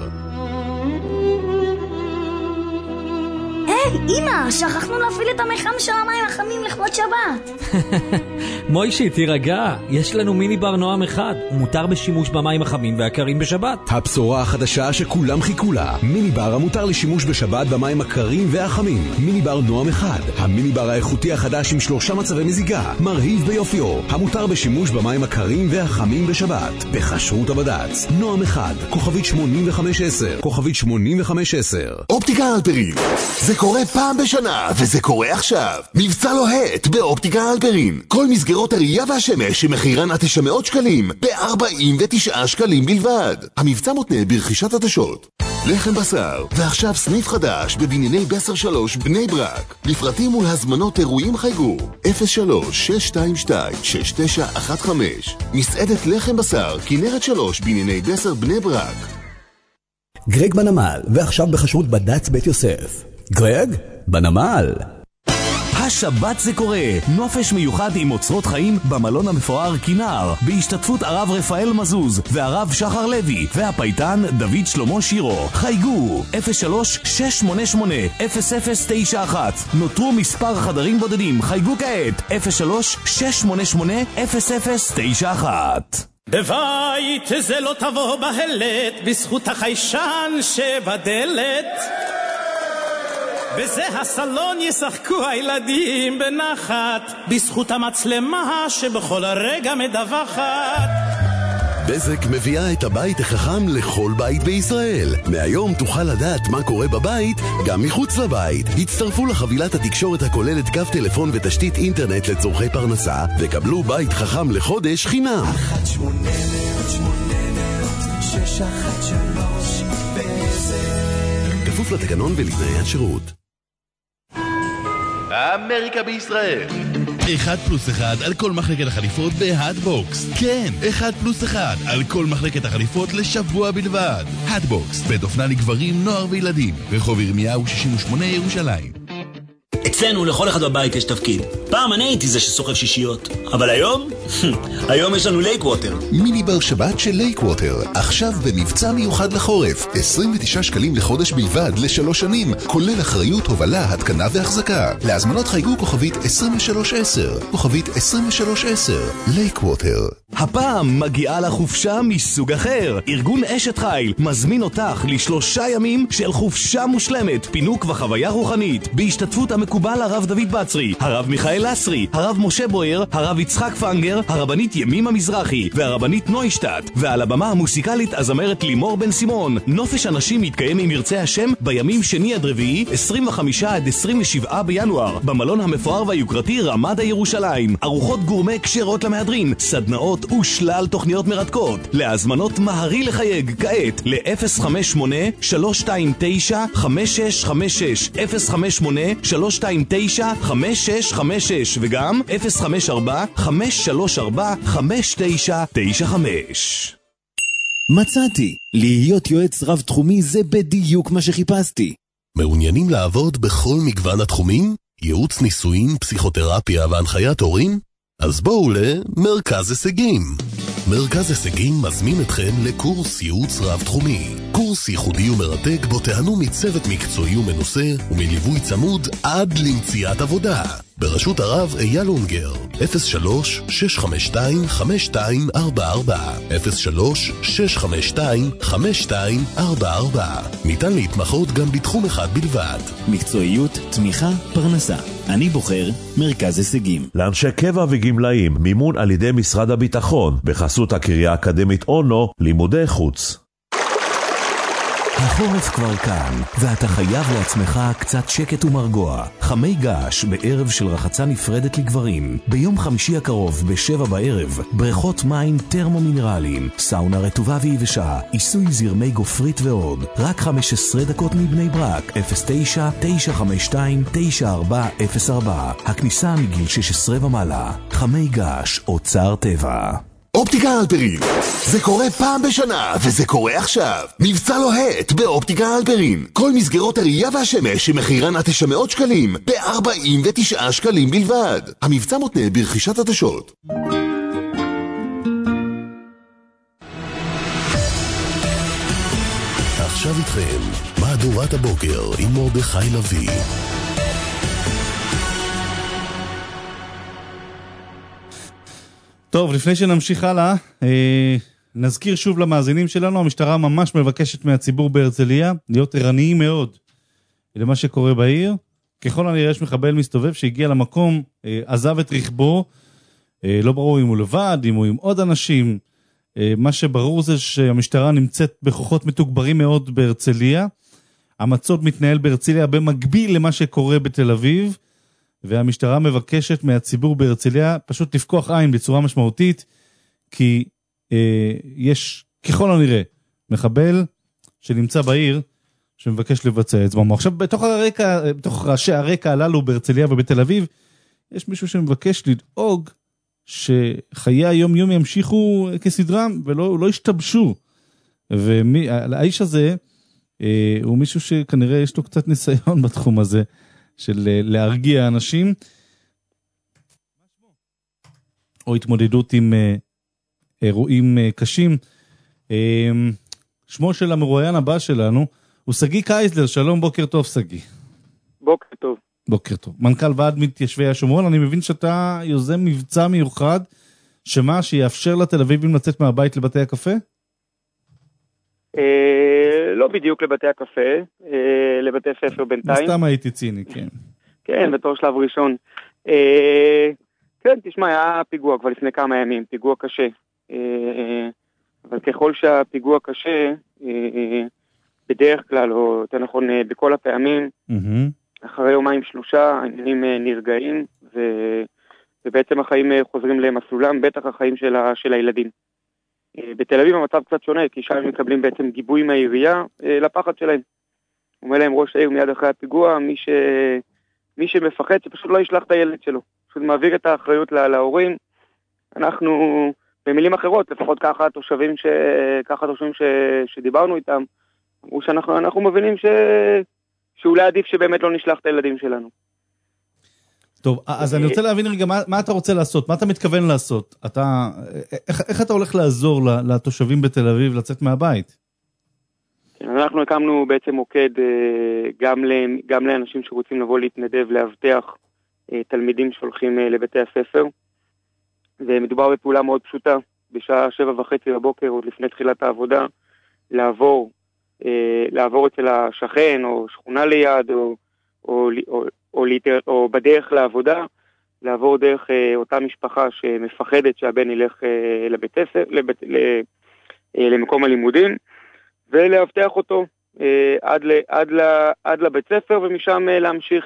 Speaker 8: אמא, שכחנו להפעיל את המחם של המים החמים לכבוד שבת.
Speaker 9: מוישי, תירגע, יש לנו מיניבר נועם אחד, הוא מותר בשימוש במים החמים והקרים בשבת.
Speaker 7: הבשורה החדשה שכולם חיכו לה, מיניבר המותר לשימוש בשבת במים הקרים והחמים. מיניבר נועם אחד, המיניבר האיכותי החדש עם 3 מצבי מזיגה, מרהיב ביופיו, המותר בשימוש במים הקרים והחמים בשבת, בחשרות הבד"ץ. נועם אחד, כוכבית 8510, כוכבית 8510.
Speaker 1: אופטיקה הלפרין, זה קורה פעם בשנה, וזה קורה עכשיו. מבצע לוהט באופטיקה הלפרין. כל מסגרות הראייה והשמש שמחירן עד 900 שקלים, ב-49 שקלים בלבד. המבצע מותנה ברכישת עדשות. לחם בשר, ועכשיו סניף חדש בבנייני בסר 3 בני ברק. לפרטים ולהזמנות אירועים חייגו 03-622-6915. מסעדת לחם בשר, כנרת 3 בנייני בסר בני ברק.
Speaker 10: גרג בנמל, ועכשיו בחשרות בד"ץ בית יוסף. גרג בנמל.
Speaker 11: השבת זה קורה, נופש מיוחד עם אוצרות חיים במלון המפואר כינר, בהשתתפות הרב רפאל מזוז והרב שחר לוי והפייטן דוד שלמה שירו. חייגו 03-688-0091. נותרו מספר חדרים בודדים, חייגו כעת 03-688-0091.
Speaker 12: בבית זה לא תבוא בהלת, בזכות החיישן שבדלת. בזה הסלון ישחקו הילדים בנחת, בזכות המצלמה שבכל הרגע מדווחת.
Speaker 1: בזק מביאה את הבית החכם לכל בית בישראל. מהיום תוכל לדעת מה קורה בבית, גם מחוץ לבית. הצטרפו לחבילת התקשורת הכוללת קו טלפון ותשתית אינטרנט לצורכי פרנסה, וקבלו בית חכם לחודש חינם.
Speaker 13: 1-800-800-613 בזק.
Speaker 1: כפוף לתקנון ולתנאי השירות.
Speaker 14: אמריקה בישראל 1+1 על כל מחלקת החליפות בהאטבוקס. כן, 1+1 על כל מחלקת החליפות לשבוע בלבד. האטבוקס, בית אופנה לגברים, נוער וילדים, רחוב ירמיהו 68 ירושלים.
Speaker 15: אצלנו לכל אחד בבית יש תפקיד. פעם אני הייתי זה שסוחב שישיות, אבל היום? היום יש לנו לייק ווטר.
Speaker 1: מיניבר שבת של לייק ווטר, עכשיו במבצע מיוחד לחורף, 29 שקלים לחודש בלבד ל3 שנים, כולל אחריות, הובלה, התקנה והחזקה. להזמנות חייגו כוכבית 2310, כוכבית 2310, לייק ווטר.
Speaker 11: הפעם מגיעה לחופשה מסוג אחר. ארגון אשת חיל מזמין אותך ל3 ימים של חופשה מושלמת, פינוק וחוויה רוחנית, בהשתתפות המקובל הרב דוד בצרי, הרב מיכאל אסרי, הרב משה בויר, הרב יצחק פנגר, הרבנית ימימה מזרחי והרבנית נוישטט, ועל הבמה המוסיקלית הזמרת לימור בן סימון. נופש אנשים יתקיים עם ירצה השם בימים שני עד רביעי, 25 עד 27 בינואר, במלון המפואר והיוקרתי רמדה ירושלים. ארוחות גורמה כשרות למהדרין, סדנאות ושלל תוכניות מרתקות. להזמנות מהרי לחייג כעת ל-058-329-5656, 058-329-5656. וגם 054-534-5995.
Speaker 16: מצאתי, להיות יועץ רב תחומי זה בדיוק מה שחיפשתי.
Speaker 17: מעוניינים לעבוד בכל מגוון התחומים? ייעוץ ניסויים, פסיכותרפיה והנחיית הורים? אז בואו למרכז הישגים. מרכז הישגים מזמין אתכם לקורס ייעוץ רב תחומי. קורס ייחודי ומרתק בו תהנו מצוות מקצועי ומנוסה ומליווי צמוד עד למציאת עבודה. בראשות הרב אייל אונגר, 03-652-5244, 03-652-5244. ניתן להתמחות גם בתחום אחד בלבד.
Speaker 16: מקצועיות, תמיכה, פרנסה. אני בוחר מרכז הישגים.
Speaker 18: לאנשי קבע וגמלאים, מימון על ידי משרד הביטחון, בחסות הקריה האקדמית אונו, לימודי חוץ.
Speaker 7: החורף כבר כאן, ואתה חייב לעצמך קצת שקט ומרגוע. חמי געש בערב של רחצה נפרדת לגברים. ביום חמישי הקרוב ב-7 בערב, בריכות מים טרמו-מינרליים, סאונה רטובה ויבשה, עיסוי זרמי גופרית ועוד. רק 15 דקות מבני ברק, 09-952-9404. הכניסה מגיל 16 ומעלה. חמי געש, אוצר טבע.
Speaker 1: אופטיקה אלפרין, זה קורה פעם בשנה, וזה קורה עכשיו. מבצע לוהט באופטיקה אלפרין. כל מסגרות הראייה והשמש שמחירן עד 900 שקלים, ב-49 שקלים בלבד. המבצע מותנה ברכישת עדשות.
Speaker 17: עכשיו איתכם, מהדורת הבוקר עם מרדכי לוי.
Speaker 2: טוב, לפני שנמשיך הלאה, נזכיר שוב למאזינים שלנו, המשטרה ממש מבקשת מהציבור בהרצליה להיות ערניים מאוד למה שקורה בעיר. ככל הנראה יש מחבל מסתובב שהגיע למקום, עזב את רכבו, לא ברור אם הוא לבד, אם הוא עם עוד אנשים. מה שברור זה שהמשטרה נמצאת בכוחות מתוגברים מאוד בהרצליה. המצוד מתנהל בהרצליה במקביל למה שקורה בתל אביב, והמשטרה מבקשת מהציבור בהרצליה פשוט לפקוח עין בצורה משמעותית, כי יש ככל הנראה מחבל שנמצא בעיר שמבקש לבצע את זממו. עכשיו בתוך ראשי הרקע הללו בהרצליה ובתל אביב, יש מישהו שמבקש לדאוג שחיי היום-יום ימשיכו כסדרם ולא ישתבשו. והאיש הזה הוא מישהו שכנראה יש לו קצת ניסיון בתחום הזה, של להרגיע אנשים, או התמודדות עם אירועים קשים. שמו של המרואיין הבא שלנו הוא סגי קייזלר. שלום, בוקר טוב סגי.
Speaker 19: בוקר טוב.
Speaker 2: בוקר טוב. מנכ"ל ועד מתיישבי השומרון, אני מבין שאתה יוזם מבצע מיוחד, שיאפשר לתל אביבים לצאת מהבית לבתי הקפה?
Speaker 19: לא בדיוק לבתי הקפה, לבתי ספר בינתיים.
Speaker 2: סתם הייתי ציני, כן.
Speaker 19: כן, בתור שלב ראשון. כן, תשמע, היה פיגוע כבר לפני כמה ימים, פיגוע קשה. אבל ככל שהפיגוע קשה, בדרך כלל, או יותר נכון, בכל הפעמים, אחרי יומיים שלושה, העניינים נרגעים, ובעצם החיים חוזרים למסלולם, בטח החיים של הילדים. בתל אביב המצב קצת שונה, כי שם מקבלים בעצם גיבוי מהעירייה לפחד שלהם. אומר להם ראש העיר מיד אחרי הפיגוע, מי שמפחד שפשוט לא ישלח את הילד שלו. פשוט מעביר את האחריות להורים. אנחנו, במילים אחרות, לפחות ככה התושבים שדיברנו איתם, אמרו שאנחנו מבינים שאולי עדיף שבאמת לא נשלח את הילדים שלנו.
Speaker 2: טוב, אז אני רוצה להבין רגע, מה אתה רוצה לעשות? מה אתה מתכוון לעשות? איך אתה הולך לעזור לתושבים בתל אביב לצאת מהבית?
Speaker 19: אנחנו הקמנו בעצם מוקד גם לאנשים שרוצים לבוא להתנדב, להבטח תלמידים שהולכים לבתי הספר. ומדובר בפעולה מאוד פשוטה, בשעה 7:30 בבוקר, עוד לפני תחילת העבודה, לעבור אצל השכן או שכונה ליד או בדרך לעבודה, לעבור דרך אותה משפחה שמפחדת שהבן ילך לבית ספר, למקום הלימודים, ולהבטח אותו עד לבית ספר, ומשם להמשיך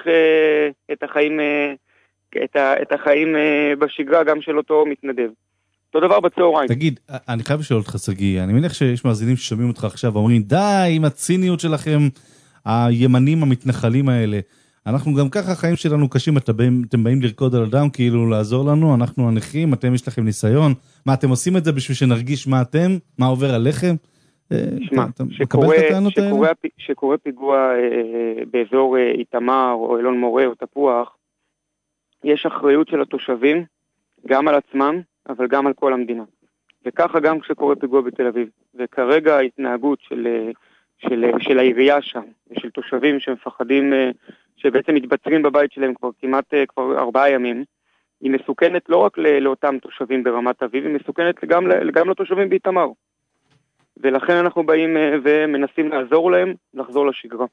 Speaker 19: את החיים בשגרה גם של אותו מתנדב. אותו דבר בצהריים.
Speaker 2: תגיד, אני חייב לשאול אותך סגי, אני מניח שיש מאזינים ששומעים אותך עכשיו ואומרים, די עם הציניות שלכם, הימנים המתנחלים האלה. אנחנו גם ככה, החיים שלנו קשים, אתם באים לרקוד על אדם, כאילו לעזור לנו, אנחנו הנכים, אתם יש לכם ניסיון, מה אתם עושים את זה בשביל שנרגיש מה אתם, מה עובר עליכם?
Speaker 19: תשמע, שקורה פיגוע באזור איתמר או אלון מורה או תפוח, יש אחריות של התושבים, גם על עצמם, אבל גם על כל המדינה. וככה גם כשקורה פיגוע בתל אביב. וכרגע ההתנהגות של העירייה שם, ושל תושבים שמפחדים, שבעצם מתבצרים בבית שלהם כבר 4 ימים, היא מסוכנת לא רק לאותם תושבים ברמת אביב, היא מסוכנת גם לתושבים באיתמר. ולכן אנחנו באים ומנסים לעזור להם לחזור לשגרה.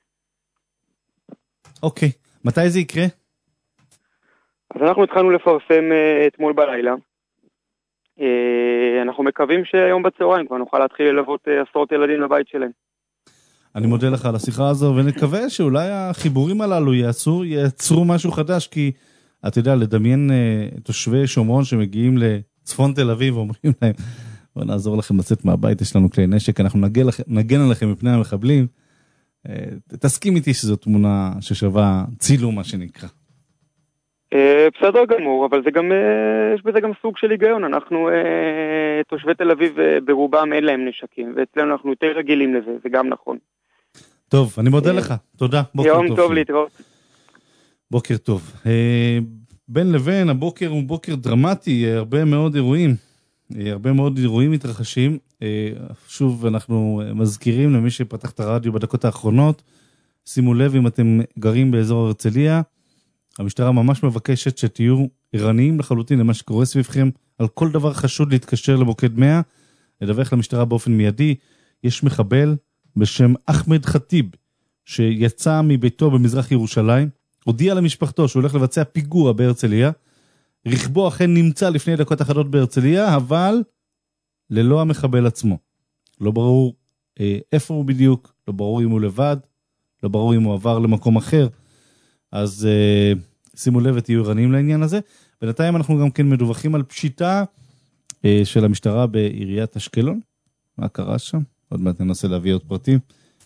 Speaker 2: אוקיי, מתי זה יקרה?
Speaker 19: אז אנחנו התחלנו לפרסם אתמול בלילה. אנחנו מקווים שהיום בצהריים כבר נוכל להתחיל ללוות עשרות ילדים לבית שלהם.
Speaker 2: אני מודה לך על השיחה הזו, ונקווה שאולי החיבורים הללו ייצרו משהו חדש, כי אתה יודע, לדמיין תושבי שומרון שמגיעים לצפון תל אביב, ואומרים להם, בוא נעזור לכם לצאת מהבית, יש לנו כלי נשק, אנחנו נגן עליכם מפני המחבלים. תסכים איתי שזו תמונה ששווה צילום, מה שנקרא.
Speaker 19: בסדר גמור, אבל זה גם, יש בזה גם סוג של היגיון. אנחנו, תושבי תל אביב ברובם אין להם נשקים, ואצלנו אנחנו יותר רגילים לזה, זה גם נכון.
Speaker 2: טוב, אני מודה לך, תודה, בוקר טוב.
Speaker 19: יום טוב להתראות.
Speaker 2: בוקר טוב. בין לבין, הבוקר הוא בוקר דרמטי, הרבה מאוד אירועים מתרחשים. שוב, אנחנו מזכירים למי שפתח את הרדיו בדקות האחרונות, שימו לב אם אתם גרים באזור הרצליה, המשטרה ממש מבקשת שתהיו ערניים לחלוטין למה שקורה סביבכם, על כל דבר חשוד להתקשר למוקד 100, לדווח למשטרה באופן מיידי. יש מחבל בשם אחמד חטיב, שיצא מביתו במזרח ירושלים, הודיע למשפחתו שהוא הולך לבצע פיגוע בהרצליה, רכבו אכן נמצא לפני דקות אחדות בהרצליה, אבל ללא המחבל עצמו. לא ברור איפה הוא בדיוק, לא ברור אם הוא לבד, לא ברור אם הוא עבר למקום אחר, אז שימו לב ותהיו ערניים לעניין הזה. בינתיים אנחנו גם כן מדווחים על פשיטה של המשטרה בעיריית אשקלון. מה קרה שם? עוד מעט ננסה להביא עוד פרטים.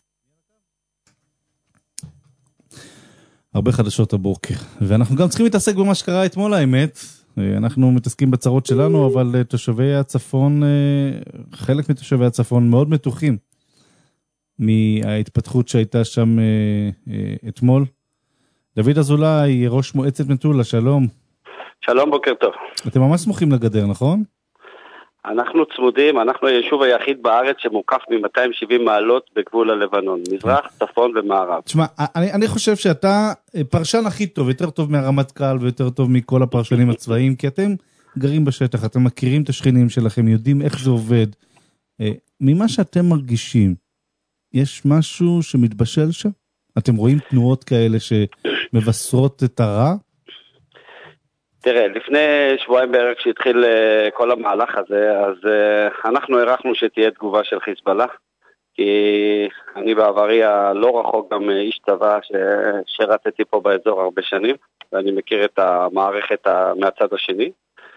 Speaker 2: הרבה חדשות הבוקר, ואנחנו גם צריכים להתעסק במה שקרה אתמול, האמת. אנחנו מתעסקים בצרות שלנו, אבל תושבי הצפון, חלק מתושבי הצפון מאוד מתוחים מההתפתחות שהייתה שם אתמול. דוד אזולאי, ראש מועצת מטולה, שלום.
Speaker 20: שלום, בוקר טוב.
Speaker 2: אתם ממש סמוכים לגדר, נכון?
Speaker 20: אנחנו צמודים, אנחנו היישוב היחיד בארץ שמוקף מ-270 מעלות בגבול הלבנון, מזרח, צפון ומערב.
Speaker 2: תשמע, אני חושב שאתה פרשן הכי טוב, יותר טוב מהרמת קהל ויותר טוב מכל הפרשנים הצבאיים, כי אתם גרים בשטח, אתם מכירים את השכנים שלכם, יודעים איך זה עובד. ממה שאתם מרגישים, יש משהו שמתבשל שם? אתם רואים תנועות כאלה שמבשרות את הרע?
Speaker 20: תראה, לפני שבועיים בערך שהתחיל כל המהלך הזה, אז אנחנו הערכנו שתהיה תגובה של חיזבאללה, כי אני בעברי הלא רחוק גם איש צבא שרצתי פה באזור הרבה שנים, ואני מכיר את המערכת מהצד השני,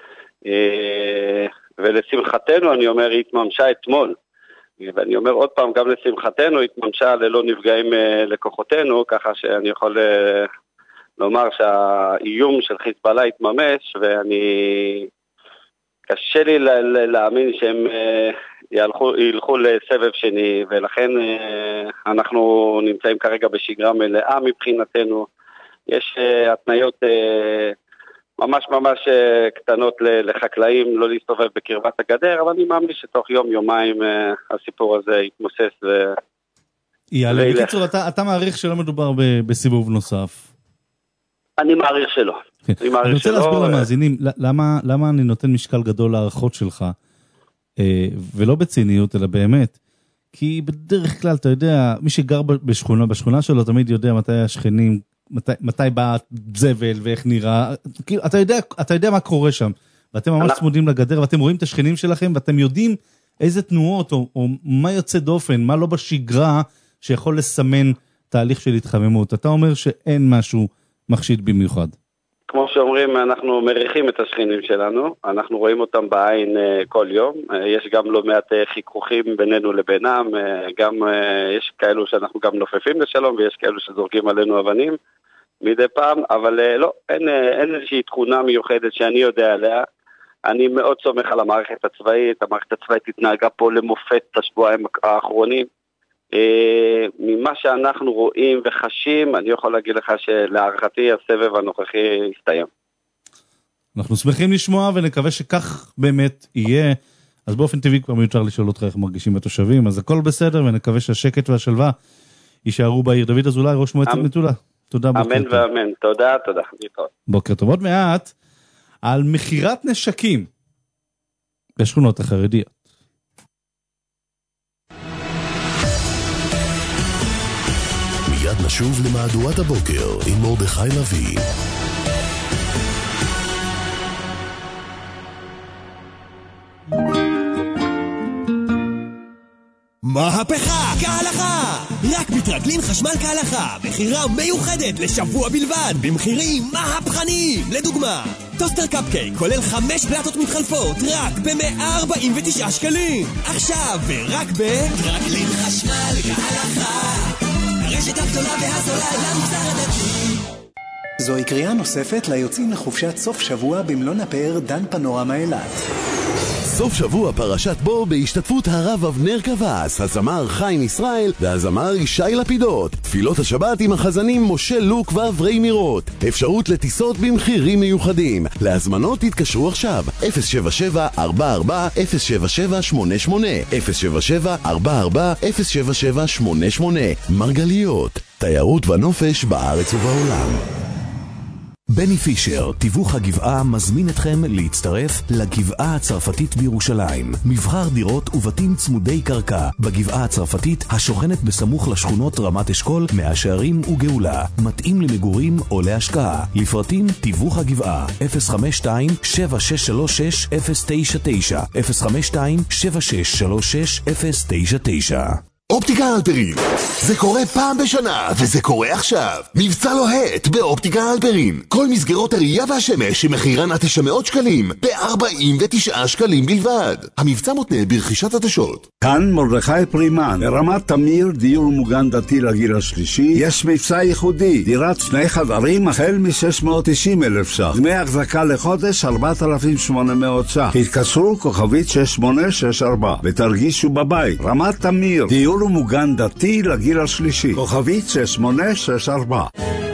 Speaker 20: ולשמחתנו אני אומר, היא התממשה אתמול, ואני אומר עוד פעם, גם לשמחתנו התממשה ללא נפגעים לכוחותינו, ככה שאני יכול לומר שהאיום של חיזבאללה התממש, ואני קשה לי להאמין שהם ילכו לסבב שני, ולכן אנחנו נמצאים כרגע בשגרה מלאה מבחינתנו. יש התניות ממש ממש קטנות לחקלאים לא להסתובב בקרבת הגדר, אבל אני מאמין שתוך יום-יומיים הסיפור הזה יתמוסס
Speaker 2: יאללה, בקיצור, אתה מעריך שלא מדובר בסיבוב נוסף?
Speaker 20: אני מעריך שלא.
Speaker 2: אני רוצה להסביר למאזינים, למה אני נותן משקל גדול להערכות שלך, ולא בציניות, אלא באמת, כי בדרך כלל, אתה יודע, מי שגר בשכונה שלו תמיד יודע מתי השכנים, מתי בא זבל ואיך נראה, אתה יודע מה קורה שם, ואתם ממש צמודים לגדר, ואתם רואים את השכנים שלכם, ואתם יודעים איזה תנועות, או מה יוצא דופן, מה לא בשגרה, שיכול לסמן תהליך של התחממות. אתה אומר שאין משהו מחשיד במיוחד.
Speaker 20: כמו שאומרים, אנחנו מריחים את השכנים שלנו, אנחנו רואים אותם בעין כל יום, יש גם לא מעט חיכוכים בינינו לבינם, גם יש כאלו שאנחנו גם נופפים לשלום, ויש כאלו שזורקים עלינו אבנים, מדי פעם, אבל לא, אין איזושהי תכונה מיוחדת שאני יודע עליה. אני מאוד סומך על המערכת הצבאית, המערכת הצבאית התנהגה פה למופת השבועיים האחרונים. ממה שאנחנו רואים וחשים, אני יכול להגיד לך שלהערכתי הסבב הנוכחי הסתיים.
Speaker 2: אנחנו שמחים לשמוע ונקווה שכך באמת יהיה. אז באופן טבעי כבר מיותר לשאול אותך איך מרגישים התושבים, אז הכל בסדר ונקווה שהשקט והשלווה יישארו בעיר. דוד אזולאי, ראש מועצת מטולה. תודה.
Speaker 20: אמן ואמן. תודה.
Speaker 2: בוקר טוב. עוד מעט על מחירת נשקים בשכונות החרדיות.
Speaker 17: מיד נשוב למהדורת הבוקר עם מרדכי לוי.
Speaker 21: מהפכה כהלכה! רק מתרגלים חשמל כהלכה, מחירה מיוחדת לשבוע בלבד, במחירים מהפכניים. לדוגמה, טוסטר קפקייק כולל 5 פלטות מתחלפות רק ב-149 שקלים. עכשיו ורק מתרגלים חשמל כהלכה, הרשת הגדולה והזולה למוצר הדתי.
Speaker 22: זוהי קריאה נוספת ליוצאים לחופשת סוף שבוע במלון הפאר דן פנורמה אילת.
Speaker 17: סוף שבוע פרשת בו בהשתתפות הרב אבנר קבס, הזמר חיים ישראל והזמר ישי לפידות. תפילות השבת עם החזנים משה לוק ואברי מירות. אפשרות לטיסות במחירים מיוחדים. להזמנות תתקשרו עכשיו 077-44-07788 077-44-07788. מרגליות, תיירות ונופש בארץ ובעולם.
Speaker 11: בני פישר, תיווך הגבעה, מזמין אתכם להצטרף לגבעה הצרפתית בירושלים. מבחר דירות ובתים צמודי קרקע בגבעה הצרפתית השוכנת בסמוך לשכונות רמת אשכול, מאה שערים וגאולה. מתאים למגורים או להשקעה. לפרטים תיווך הגבעה 052-7636-099 052-7636-099.
Speaker 1: אופטיקה אלפרין, זה קורה פעם בשנה וזה קורה עכשיו. מבצע לוהט באופטיקה אלפרין. כל מסגרות הראייה והשמש שמחירן עד 900 שקלים ב-49 שקלים בלבד. המבצע מותנה ברכישת עדשות.
Speaker 23: כאן מרדכי פרימן, ברמת תמיר, דיור מוגן דתי לגיל השלישי. יש מבצע ייחודי, דירת 2 חדרים החל מ-690,000 ש"ח. דמי החזקה לחודש 4,800 ש"ח. התקשרו כוכבית 6864 ותרגישו בבית. רמת תמיר, דיור מוגן דתי לגיל השלישי, כוכבית 6864.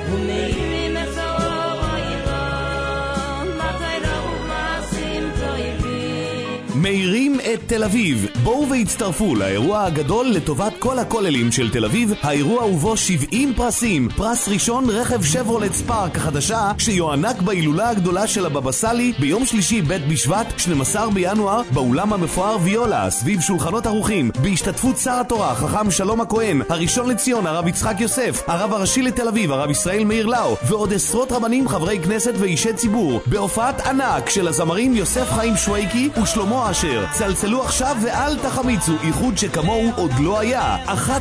Speaker 11: מאירים את תל אביב. בואו והצטרפו לאירוע הגדול לטובת כל הכוללים של תל אביב. האירוע ובו 70 פרסים. פרס ראשון, רכב שברולט ספארק החדשה שיוענק בהילולה הגדולה של הבבא סאלי ביום שלישי ב' בשבט 12 בינואר באולם המפואר ויולה סביב שולחנות ערוכים בהשתתפות שר התורה חכם שלום הכהן, הראשון לציון הרב יצחק יוסף, הרב הראשי לתל אביב הרב ישראל מאיר לאו ועוד עשרות רבנים, חברי כנסת ואישי ציבור, בהופעת ענק של הזמרים יוסף חיים שוויקי ושלמה אשר. צלצלו עכשיו ואל תחמיצו, איחוד שכמוהו עוד לא היה.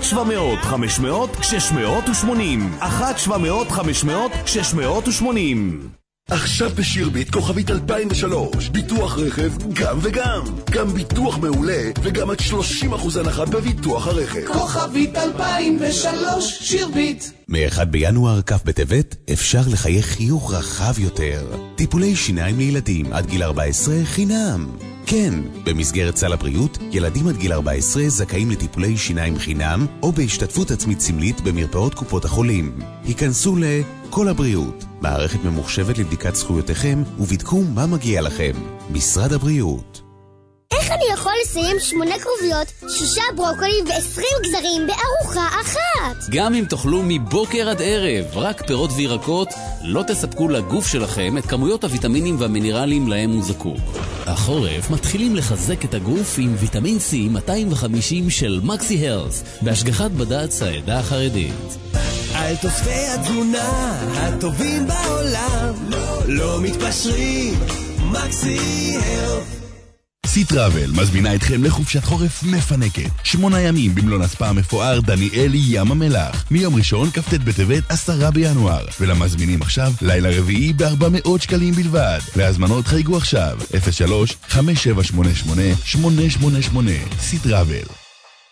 Speaker 11: 1-700-500-680 1-700-500-680.
Speaker 17: עכשיו בשירביט כוכבית 2003, ביטוח רכב גם וגם. גם ביטוח מעולה וגם עד 30% הנחה בביטוח הרכב.
Speaker 13: כוכבית 2003, שירביט.
Speaker 16: מ-1 בינואר כ' בטבת אפשר לחייך חיוך רחב יותר. טיפולי שיניים לילדים עד גיל 14 חינם. כן, במסגרת סל הבריאות, ילדים עד גיל 14 זכאים לטיפולי שיניים חינם או בהשתתפות עצמית סמלית במרפאות קופות החולים. היכנסו לכל הבריאות, מערכת ממוחשבת לבדיקת זכויותיכם ובדקו מה מגיע לכם. משרד הבריאות.
Speaker 8: איך אני יכול לסיים 8 כרוביות, 6 ברוקולים ו20 גזרים בארוחה אחת?
Speaker 9: גם אם תאכלו מבוקר עד ערב רק פירות וירקות, לא תספקו לגוף שלכם את כמויות הוויטמינים והמינרלים להם הוא זקוק. החורף מתחילים לחזק את הגוף עם ויטמין C 250 של מקסי הרס, בהשגחת בד"ץ העדה החרדית.
Speaker 21: על תוספי התזונה הטובים בעולם, לא מתפשרים, מקסי הרס.
Speaker 14: סי-טראבל מזמינה אתכם לחופשת חורף מפנקת 8 ימים במלון הספא המפואר דניאלי ים המלח מיום ראשון כ"ט בטבת 10 בינואר ולמזמינים עכשיו לילה רביעי ב-400 שקלים בלבד. להזמנות חייגו עכשיו 03-5788-888. סי-טראבל.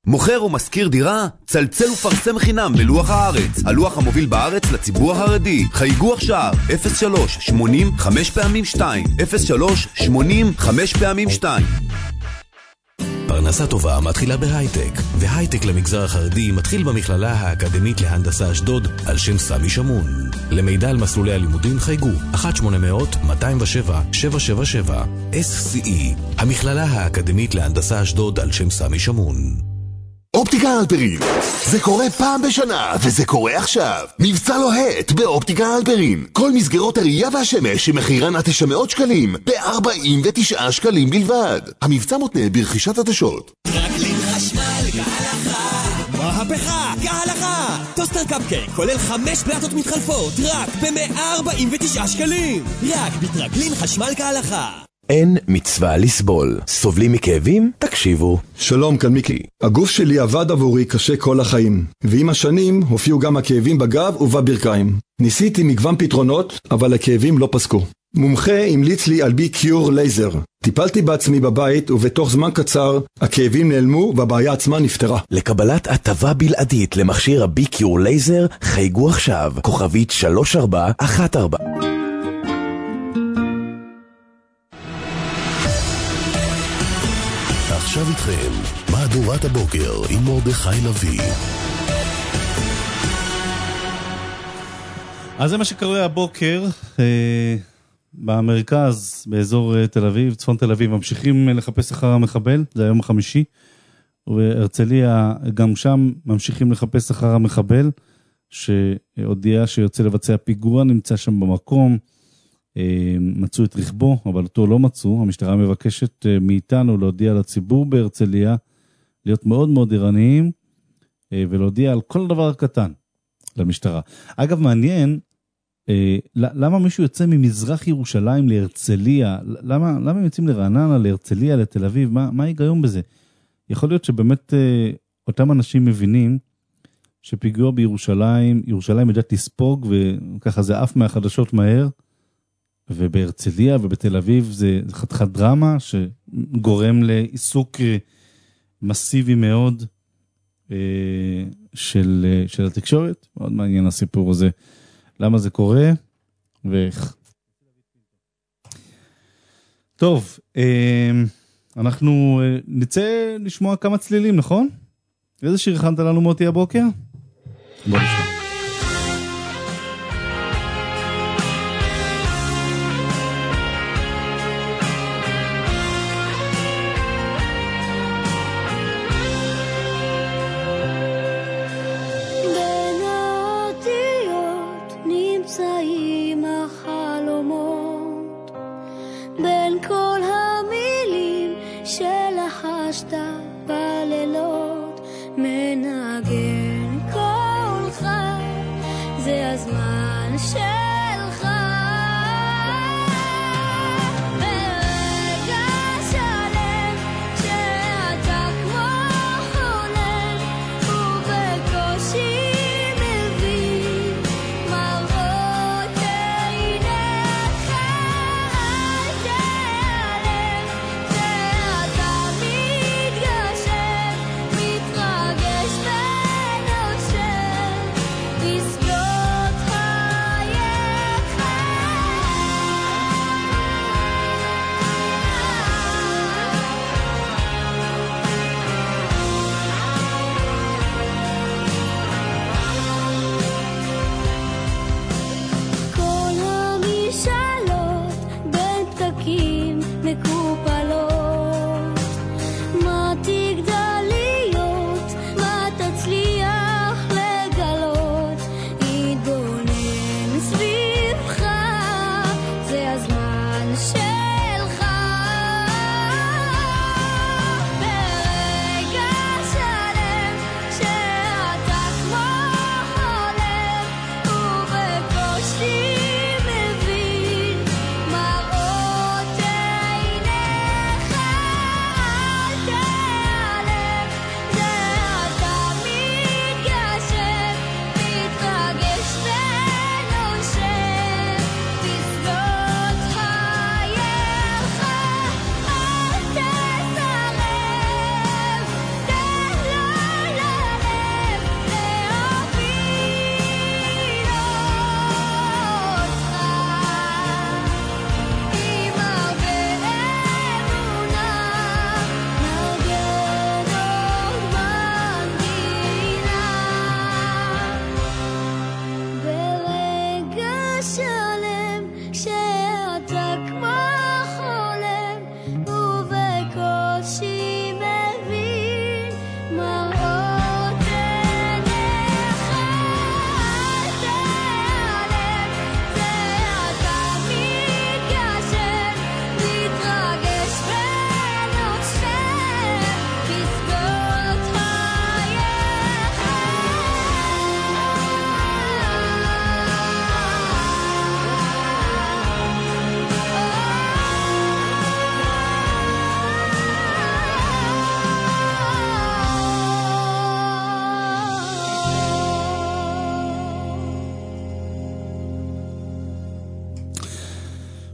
Speaker 7: מוכר או משכיר דירה? צלצל ופרסם חינם בלוח הארץ, הלוח המוביל בארץ לציבור החרדי. חייגו עכשיו 03-80 5 פעמים 2 03-80 5 פעמים 2.
Speaker 21: פרנסה טובה מתחילה בהייטק, והייטק למגזר החרדי מתחיל במכללה האקדמית להנדסה אשדוד על שם סמי שמון. למידע על מסלולי הלימודים חייגו 1-800-207-777. SCE, המכללה האקדמית להנדסה אשדוד על שם סמי שמון.
Speaker 1: אופטיקה אלפרין, זה קורה פעם בשנה, וזה קורה עכשיו. מבצע לוהט באופטיקה אלפרין. כל מסגרות הראייה והשמש שמחירן עד 900 שקלים, ב-49 שקלים בלבד. המבצע מותנה ברכישת עדשות.
Speaker 21: טרקלין חשמל כהלכה, מהפכה כהלכה. טוסטר קפקייק כולל 5 פלטות מתחלפות, רק ב-149 שקלים. רק בטרקלין חשמל כהלכה.
Speaker 3: אין מצווה לסבול. סובלים מכאבים? תקשיבו.
Speaker 5: שלום, כאן מיקי. הגוף שלי עבד עבורי קשה כל החיים, ועם השנים הופיעו גם הכאבים בגב ובברכיים. ניסיתי מגוון פתרונות, אבל הכאבים לא פסקו. מומחה המליץ לי על בי-קיור לייזר. טיפלתי בעצמי בבית, ובתוך זמן קצר הכאבים נעלמו והבעיה עצמה נפתרה.
Speaker 3: לקבלת הטבה בלעדית למכשיר הבי-קיור לייזר, חייגו עכשיו, כוכבית 3414.
Speaker 17: עכשיו איתכם, מהדורת הבוקר עם מרדכי לוי.
Speaker 2: אז זה מה שקורה הבוקר במרכז, באזור תל אביב, צפון תל אביב, ממשיכים לחפש אחר המחבל, זה היום החמישי, והרצליה גם שם ממשיכים לחפש אחר המחבל, שהודיע שיוצא לבצע פיגוע, נמצא שם במקום, מצאו את רכבו, אבל אותו לא מצאו. המשטרה מבקשת מאיתנו להודיע לציבור בהרצליה, להיות מאוד מאוד ערניים, ולהודיע על כל דבר קטן למשטרה. אגב, מעניין, למה מישהו יוצא ממזרח ירושלים להרצליה? למה הם יוצאים לרעננה, להרצליה, לתל אביב? מה ההיגיון בזה? יכול להיות שבאמת אותם אנשים מבינים שפיגוע בירושלים, ירושלים יודעת לספוג, וככה זה אף מהחדשות מהר, ובהרצליה ובתל אביב זה חתיכת דרמה שגורם לעיסוק מסיבי מאוד של התקשורת. מאוד מעניין הסיפור הזה, למה זה קורה ואיך. טוב, אנחנו נצא לשמוע כמה צלילים, נכון? איזה שיר הכנת לנו מוטי הבוקר? בוא נשמע.
Speaker 6: בשדות חיי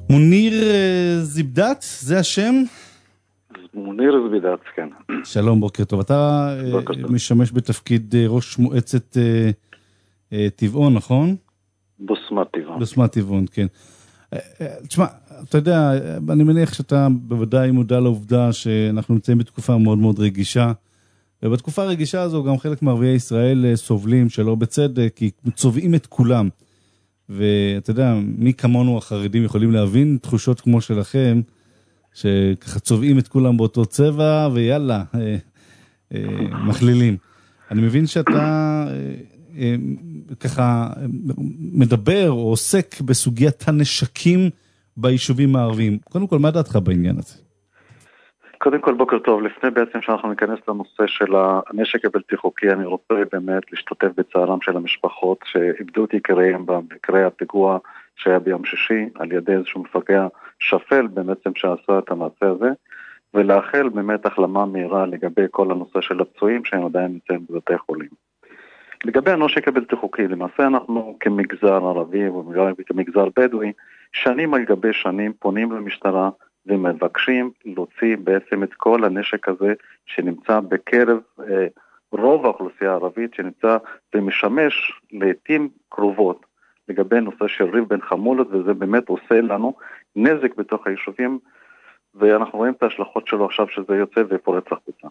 Speaker 2: מוניר זיבדת, זה השם?
Speaker 4: מוניר זיבדת, כן.
Speaker 2: שלום, בוקר טוב. אתה משמש בתפקיד ראש מועצת טבעון, נכון?
Speaker 4: בוסמת טבעון.
Speaker 2: בוסמת טבעון, כן. תשמע, אתה יודע, אני מניח שאתה בוודאי מודע לעובדה שאנחנו נמצאים בתקופה מאוד מאוד רגישה, ובתקופה הרגישה הזו גם חלק מערביי ישראל סובלים שלא בצדק, כי צובעים את כולם. ואתה יודע, מי כמונו החרדים יכולים להבין תחושות כמו שלכם, שככה צובעים את כולם באותו צבע, ויאללה, מכלילים. אני מבין שאתה ככה מדבר או עוסק בסוגיית הנשקים ביישובים הערביים. קודם כל, מה דעתך בעניין הזה?
Speaker 4: קודם כל, בוקר טוב. לפני בעצם שאנחנו ניכנס לנושא של הנשק הבלתי חוקי, אני רוצה באמת להשתתף בצערם של המשפחות שאיבדו את יקיריהם במקרה הפיגוע שהיה ביום שישי, על ידי איזשהו מפגע שפל בעצם שעשה את המעשה הזה, ולאחל באמת החלמה מהירה לגבי כל הנושא של הפצועים שהם עדיין נמצאים בבתי חולים. לגבי הנשק הבלתי חוקי, למעשה אנחנו כמגזר ערבי וכמגזר בדואי, שנים על גבי שנים פונים למשטרה ומבקשים להוציא בעצם את כל הנשק הזה שנמצא בקרב רוב האוכלוסייה הערבית, שנמצא ומשמש לעתים קרובות לגבי נושא של ריב בין חמולות, וזה באמת עושה לנו נזק בתוך היישובים, ואנחנו רואים את ההשלכות שלו עכשיו שזה יוצא ופורץ החוצה.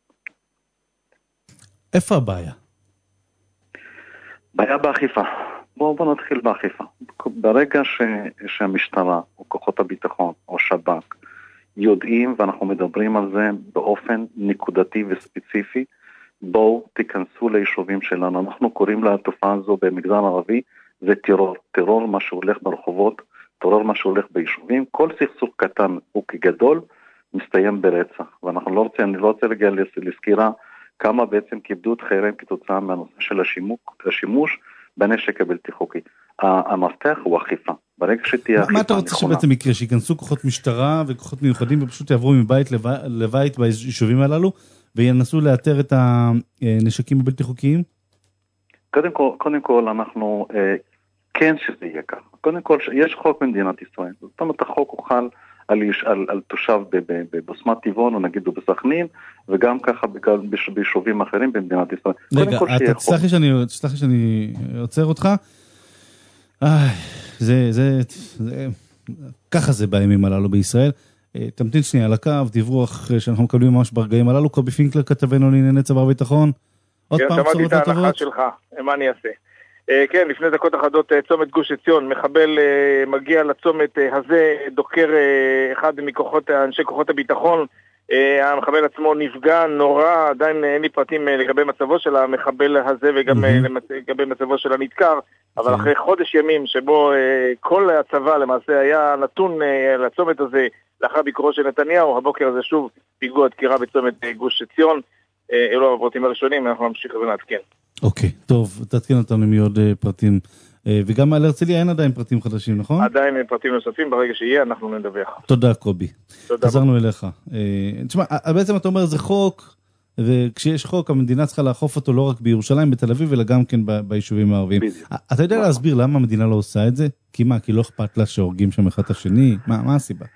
Speaker 2: איפה הבעיה?
Speaker 4: בעיה באכיפה. בואו נתחיל באכיפה. ברגע שהמשטרה או כוחות הביטחון או שב"כ יודעים, ואנחנו מדברים על זה באופן נקודתי וספציפי, בואו תיכנסו ליישובים שלנו. אנחנו קוראים לתופעה הזו במגזר הערבי, זה טרור. טרור מה שהולך ברחובות, טרור מה שהולך ביישובים. כל סכסוך קטן הוא כגדול מסתיים ברצח. אני לא רוצה להגיע לסקירה כמה בעצם כיבדו את חייהם כתוצאה מהנושא של השימוש בנשק הבלתי חוקי. המפתח הוא אכיפה. ברגע שתהיה אכיפה נכונה.
Speaker 2: מה אתה רוצה שבעצם יקרה? שיכנסו כוחות משטרה וכוחות מיוחדים ופשוט יעברו מבית לבית ביישובים הללו וינסו לאתר את הנשקים הבלתי חוקיים?
Speaker 4: קודם כל אנחנו כן שזה יהיה ככה. קודם כל יש חוק במדינת ישראל. זאת אומרת החוק הוא חל על תושב בבוסמת טבעון או נגיד בסכנין, וגם ככה ביישובים אחרים במדינת ישראל.
Speaker 2: רגע, תסלח לי שאני עוצר אותך. ככה זה בימים הללו בישראל. תמתין שנייה על הקו, דיווח שאנחנו מקבלים ממש ברגעים הללו. קובי פינקלר כתבנו לענייני צבא ביטחון. עוד פעם
Speaker 6: שמעתי את ההנחה שלך, מה אני אעשה? כן, לפני דקות אחדות צומת גוש עציון, מחבל מגיע לצומת הזה, דוקר אחד מכוחות, אנשי כוחות הביטחון, המחבל עצמו נפגע, נורא, עדיין אין לי פרטים לגבי מצבו של המחבל הזה וגם לגבי מצבו של הנדקר, אבל אחרי חודש ימים שבו כל הצבא למעשה היה נתון לצומת הזה לאחר ביקורו של נתניהו, הבוקר הזה שוב פיגוע דקירה בצומת גוש עציון, אלו הפרטים הראשונים, אנחנו נמשיך ונעדכן.
Speaker 2: אוקיי, טוב, תעדכן אותנו מעוד פרטים, וגם על הרצליה אין עדיין פרטים חדשים, נכון?
Speaker 6: עדיין פרטים נוספים, ברגע שיהיה אנחנו נדווח.
Speaker 2: תודה קובי, חזרנו אליך. תשמע, בעצם אתה אומר זה חוק, וכשיש חוק המדינה צריכה לאכוף אותו לא רק בירושלים, בתל אביב, אלא גם כן ביישובים הערביים. אתה יודע להסביר למה המדינה לא עושה את זה? כי מה, כי לא אכפת לה שהורגים שם אחד השני? מה הסיבה?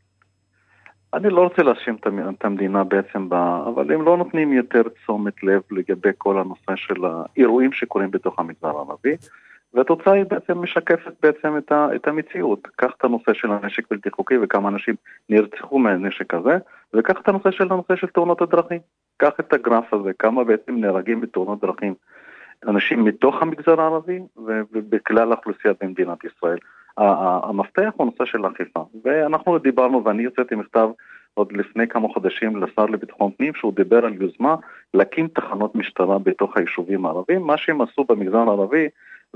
Speaker 4: אני לא רוצה להאשים את המדינה בעצם אבל הם לא נותנים יותר תשומת לב לגבי כל הנושא של האירועים שקורים בתוך המגזר הערבי, והתוצאה היא בעצם משקפת בעצם את המציאות. קח את הנושא של הנשק בלתי חוקי וכמה אנשים נרצחו מהנשק הזה, וקח את הנושא של תאונות הדרכים. קח את הגרף הזה, כמה בעצם נהרגים בתאונות דרכים אנשים מתוך המגזר הערבי ובכלל האוכלוסייה במדינת ישראל. המפתח הוא נושא של אכיפה, ואנחנו דיברנו ואני יוצאתי מכתב עוד לפני כמה חודשים לשר לביטחון פנים שהוא דיבר על יוזמה להקים תחנות משטרה בתוך היישובים הערבים. מה שהם עשו במגזר הערבי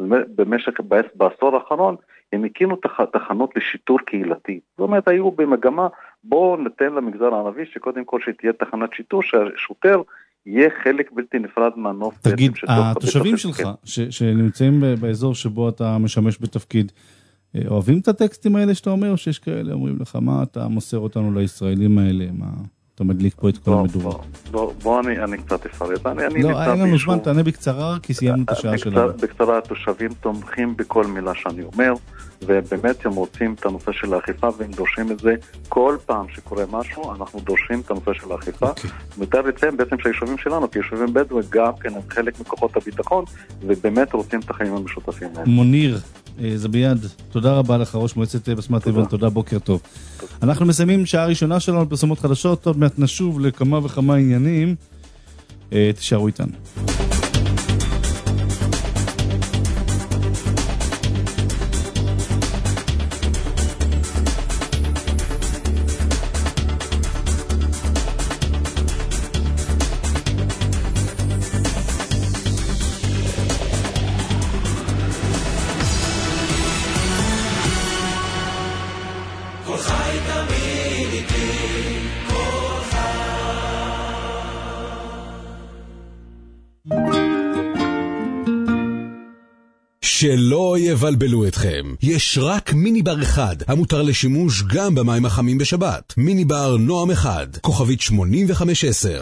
Speaker 4: בעשור האחרון, הם הקימו תחנות לשיטור קהילתי. זאת אומרת, היו במגמה, בואו ניתן למגזר הערבי שקודם כל שתהיה תחנת שיטור, שהשוטר יהיה חלק בלתי נפרד מהנוף.
Speaker 2: תגיד, התושבים שלך שנמצאים באזור שבו אתה משמש בתפקיד, אוהבים את הטקסטים האלה שאתה אומר, או שיש כאלה אומרים לך, מה אתה מוסר אותנו לישראלים האלה? אתה מדליק פה את כל המדורות.
Speaker 4: בוא אני קצת אפרט.
Speaker 2: לא, אין לנו זמן, תענה בקצרה, כי סיימנו את השעה שלנו.
Speaker 4: בקצרה, התושבים תומכים בכל מילה שאני אומר, ובאמת הם רוצים את הנושא של האכיפה, והם דורשים את זה כל פעם שקורה משהו, אנחנו דורשים את הנושא של האכיפה. יותר לציין בעצם שהיישובים שלנו, כי יישובים בדואים גם כן הם חלק מכוחות הביטחון, ובאמת רוצים את החיים המשותפים האלה.
Speaker 2: מוניר זביאד, תודה רבה לך, ראש מועצת בסמת טבעון, תודה, בוקר טוב. אנחנו מסיימים שעה ראשונה שלנו פרסומות חדשות, עוד מעט נשוב לכמה וכמה עניינים, תישארו איתנו.
Speaker 7: שלא יבלבלו אתכם, יש רק מיני בר אחד המותר לשימוש גם במים החמים בשבת. מיני בר נועם אחד, כוכבית 8510.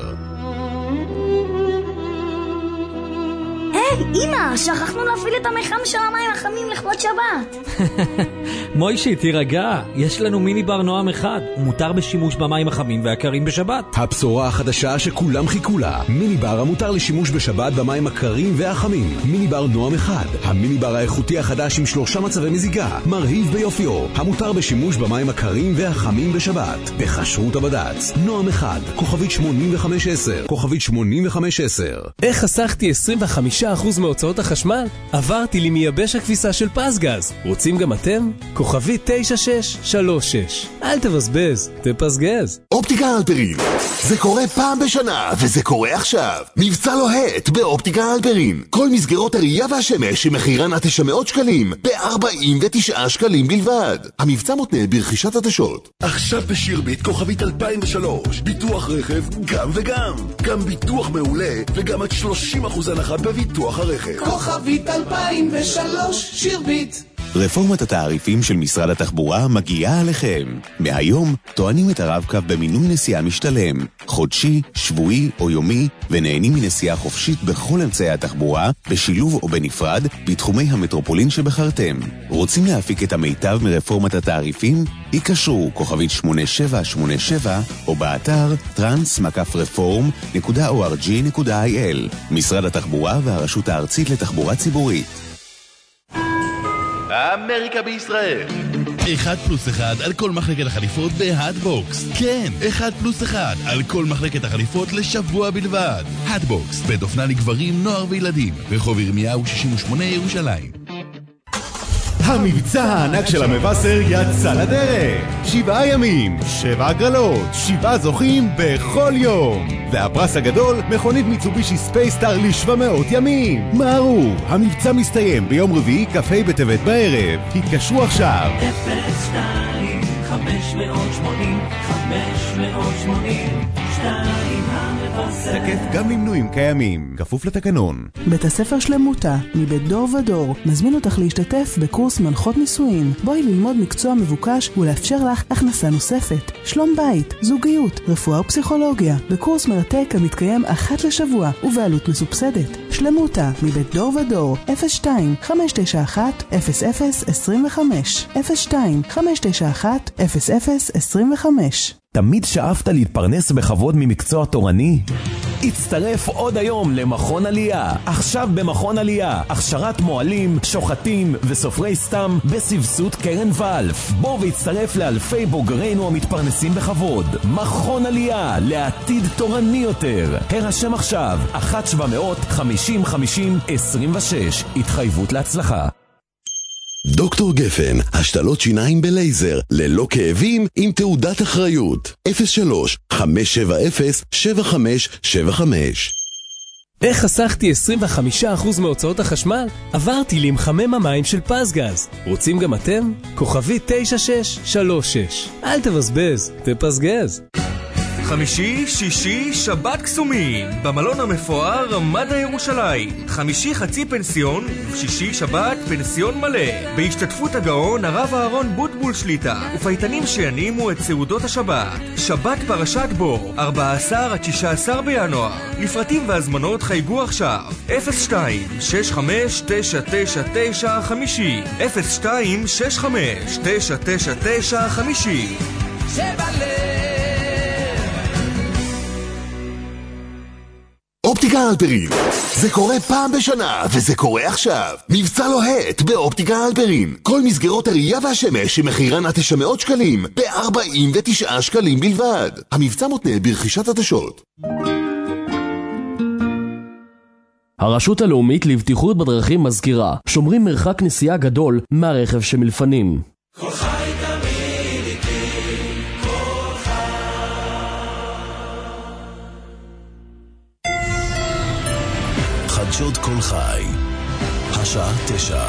Speaker 10: אמא, שכחנו להפעיל את המחם של המים החמים לכבוד שבת.
Speaker 12: מוישי, תירגע, יש לנו מיני בר נועם אחד, הוא מותר בשימוש במים החמים והקרים בשבת.
Speaker 7: הבשורה החדשה שכולם חיכו לה, מיני בר המותר לשימוש בשבת במים הקרים והחמים. מיני בר נועם אחד, המיני בר האיכותי החדש עם 3 מצבי מזיגה, מרהיב ביופיו, המותר בשימוש במים הקרים והחמים בשבת. בחשרות הבד"ץ, נועם אחד, כוכבית 8510, כוכבית 8510.
Speaker 15: איך חסכתי 25% מהוצאות החשמל? עברתי לי מייבש הכביסה של פסגז. רוצים גם אתם? כוכבי 9636. אל תבזבז, תפסגז.
Speaker 1: אופטיקה אלפרין, זה קורה פעם בשנה, וזה קורה עכשיו. מבצע לוהט באופטיקה אלפרין. כל מסגרות הראייה והשמש שמחירן עד 900 שקלים, ב-49 שקלים בלבד. המבצע מותנה ברכישת עדשות.
Speaker 17: עכשיו בשירביט כוכבית 2003, ביטוח רכב גם וגם. גם ביטוח מעולה, וגם עד 30% הנחה בביטוח הרכב.
Speaker 13: כוכבית 2003, שירביט.
Speaker 24: רפורמת התעריפים של משרד התחבורה מגיעה עליכם. מהיום טוענים את הרב-קו במינוי נסיעה משתלם, חודשי, שבועי או יומי, ונהנים מנסיעה חופשית בכל אמצעי התחבורה, בשילוב או בנפרד, בתחומי המטרופולין שבחרתם. רוצים להפיק את המיטב מרפורמת התעריפים? יקשרו כוכבית 8787 או באתר trans-reform.org.il. משרד התחבורה והרשות הארצית לתחבורה ציבורית.
Speaker 14: אמריקה בישראל 1+1 על כל מחלקת החליפות בהאטבוקס. כן, 1+1 על כל מחלקת החליפות לשבוע בלבד. האטבוקס, בית אופנה לגברים, נוער וילדים, רחוב ירמיהו 68 ירושלים.
Speaker 11: המבצע הענק של המבשר יצא לדרך. 7 ימים, 7 הגרלות, 7 זוכים בכל יום. והפרס הגדול, מכונית מיצובישי ספייסטאר ל-700 ימים. מהרו, המבצע מסתיים ביום רביעי כ"ה בטבת בערב. התקשרו עכשיו.
Speaker 13: 02 580 580 2 המבשר.
Speaker 11: תקף גם למנויים קיימים, כפוף לתקנון.
Speaker 25: בית הספר שלמותה, מבית דור ודור, מזמין אותך להשתתף בקורס מנחות נישואין. בואי ללמוד מקצוע מבוקש ולאפשר לך הכנסה נוספת. שלום בית, זוגיות, רפואה ופסיכולוגיה, בקורס מרתק המתקיים אחת לשבוע ובעלות מסובסדת. שלמותה, מבית דור ודור, 02 591 0025 02 591 0025.
Speaker 3: תמיד שאפת להתפרנס בכבוד ממקצוע תורני? הצטרף עוד היום למכון עלייה. עכשיו במכון עלייה, הכשרת מועלים, שוחטים וסופרי סתם בסבסוד קרן ואלף. בוא והצטרף לאלפי בוגרינו המתפרנסים בכבוד. מכון עלייה, לעתיד תורני יותר. הרשם עכשיו, 1-700-50-50-26. התחייבות להצלחה.
Speaker 17: דוקטור גפן, השתלות שיניים בלייזר, ללא כאבים, עם תעודת אחריות. 03-570-7575.
Speaker 15: איך חסכתי 25% מהוצאות החשמל? עברתי למחמם המים של פסגז. רוצים גם אתם? כוכבי 9636. אל תבזבז, תפסגז.
Speaker 18: חמישי, שישי, שבת קסומים במלון המפואר רמדה ירושלים. חמישי חצי פנסיון, שישי שבת פנסיון מלא בהשתתפות הגאון הרב אהרון בוטבול שליטה ופייטנים שינימו את סעודות השבת. שבת פרשת בור 14 עד 16 בינואר. לפרטים והזמנות חייגו עכשיו 02-65-999-50 02-65-999-50
Speaker 1: אופטיקה הלפרין, זה קורה פעם בשנה, וזה קורה עכשיו. מבצע לוהט באופטיקה הלפרין. כל מסגרות הראייה והשמש שמחירן עד 900 שקלים, ב-49 שקלים בלבד. המבצע מותנה ברכישת עדשות.
Speaker 19: הרשות הלאומית לבטיחות בדרכים מזכירה, שומרים מרחק נסיעה גדול מהרכב שמלפנים.
Speaker 13: כל חי תמיד איתי, כל
Speaker 17: חדשות כל חי, השעה 9.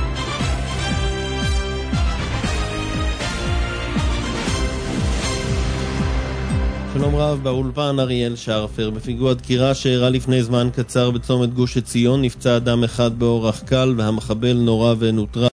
Speaker 20: שלום רב, באולפן אריאל שרפר. בפיגוע דקירה שאירע לפני זמן קצר בצומת גוש עציון נפצע אדם אחד באורח קל והמחבל נורה ונוטרל.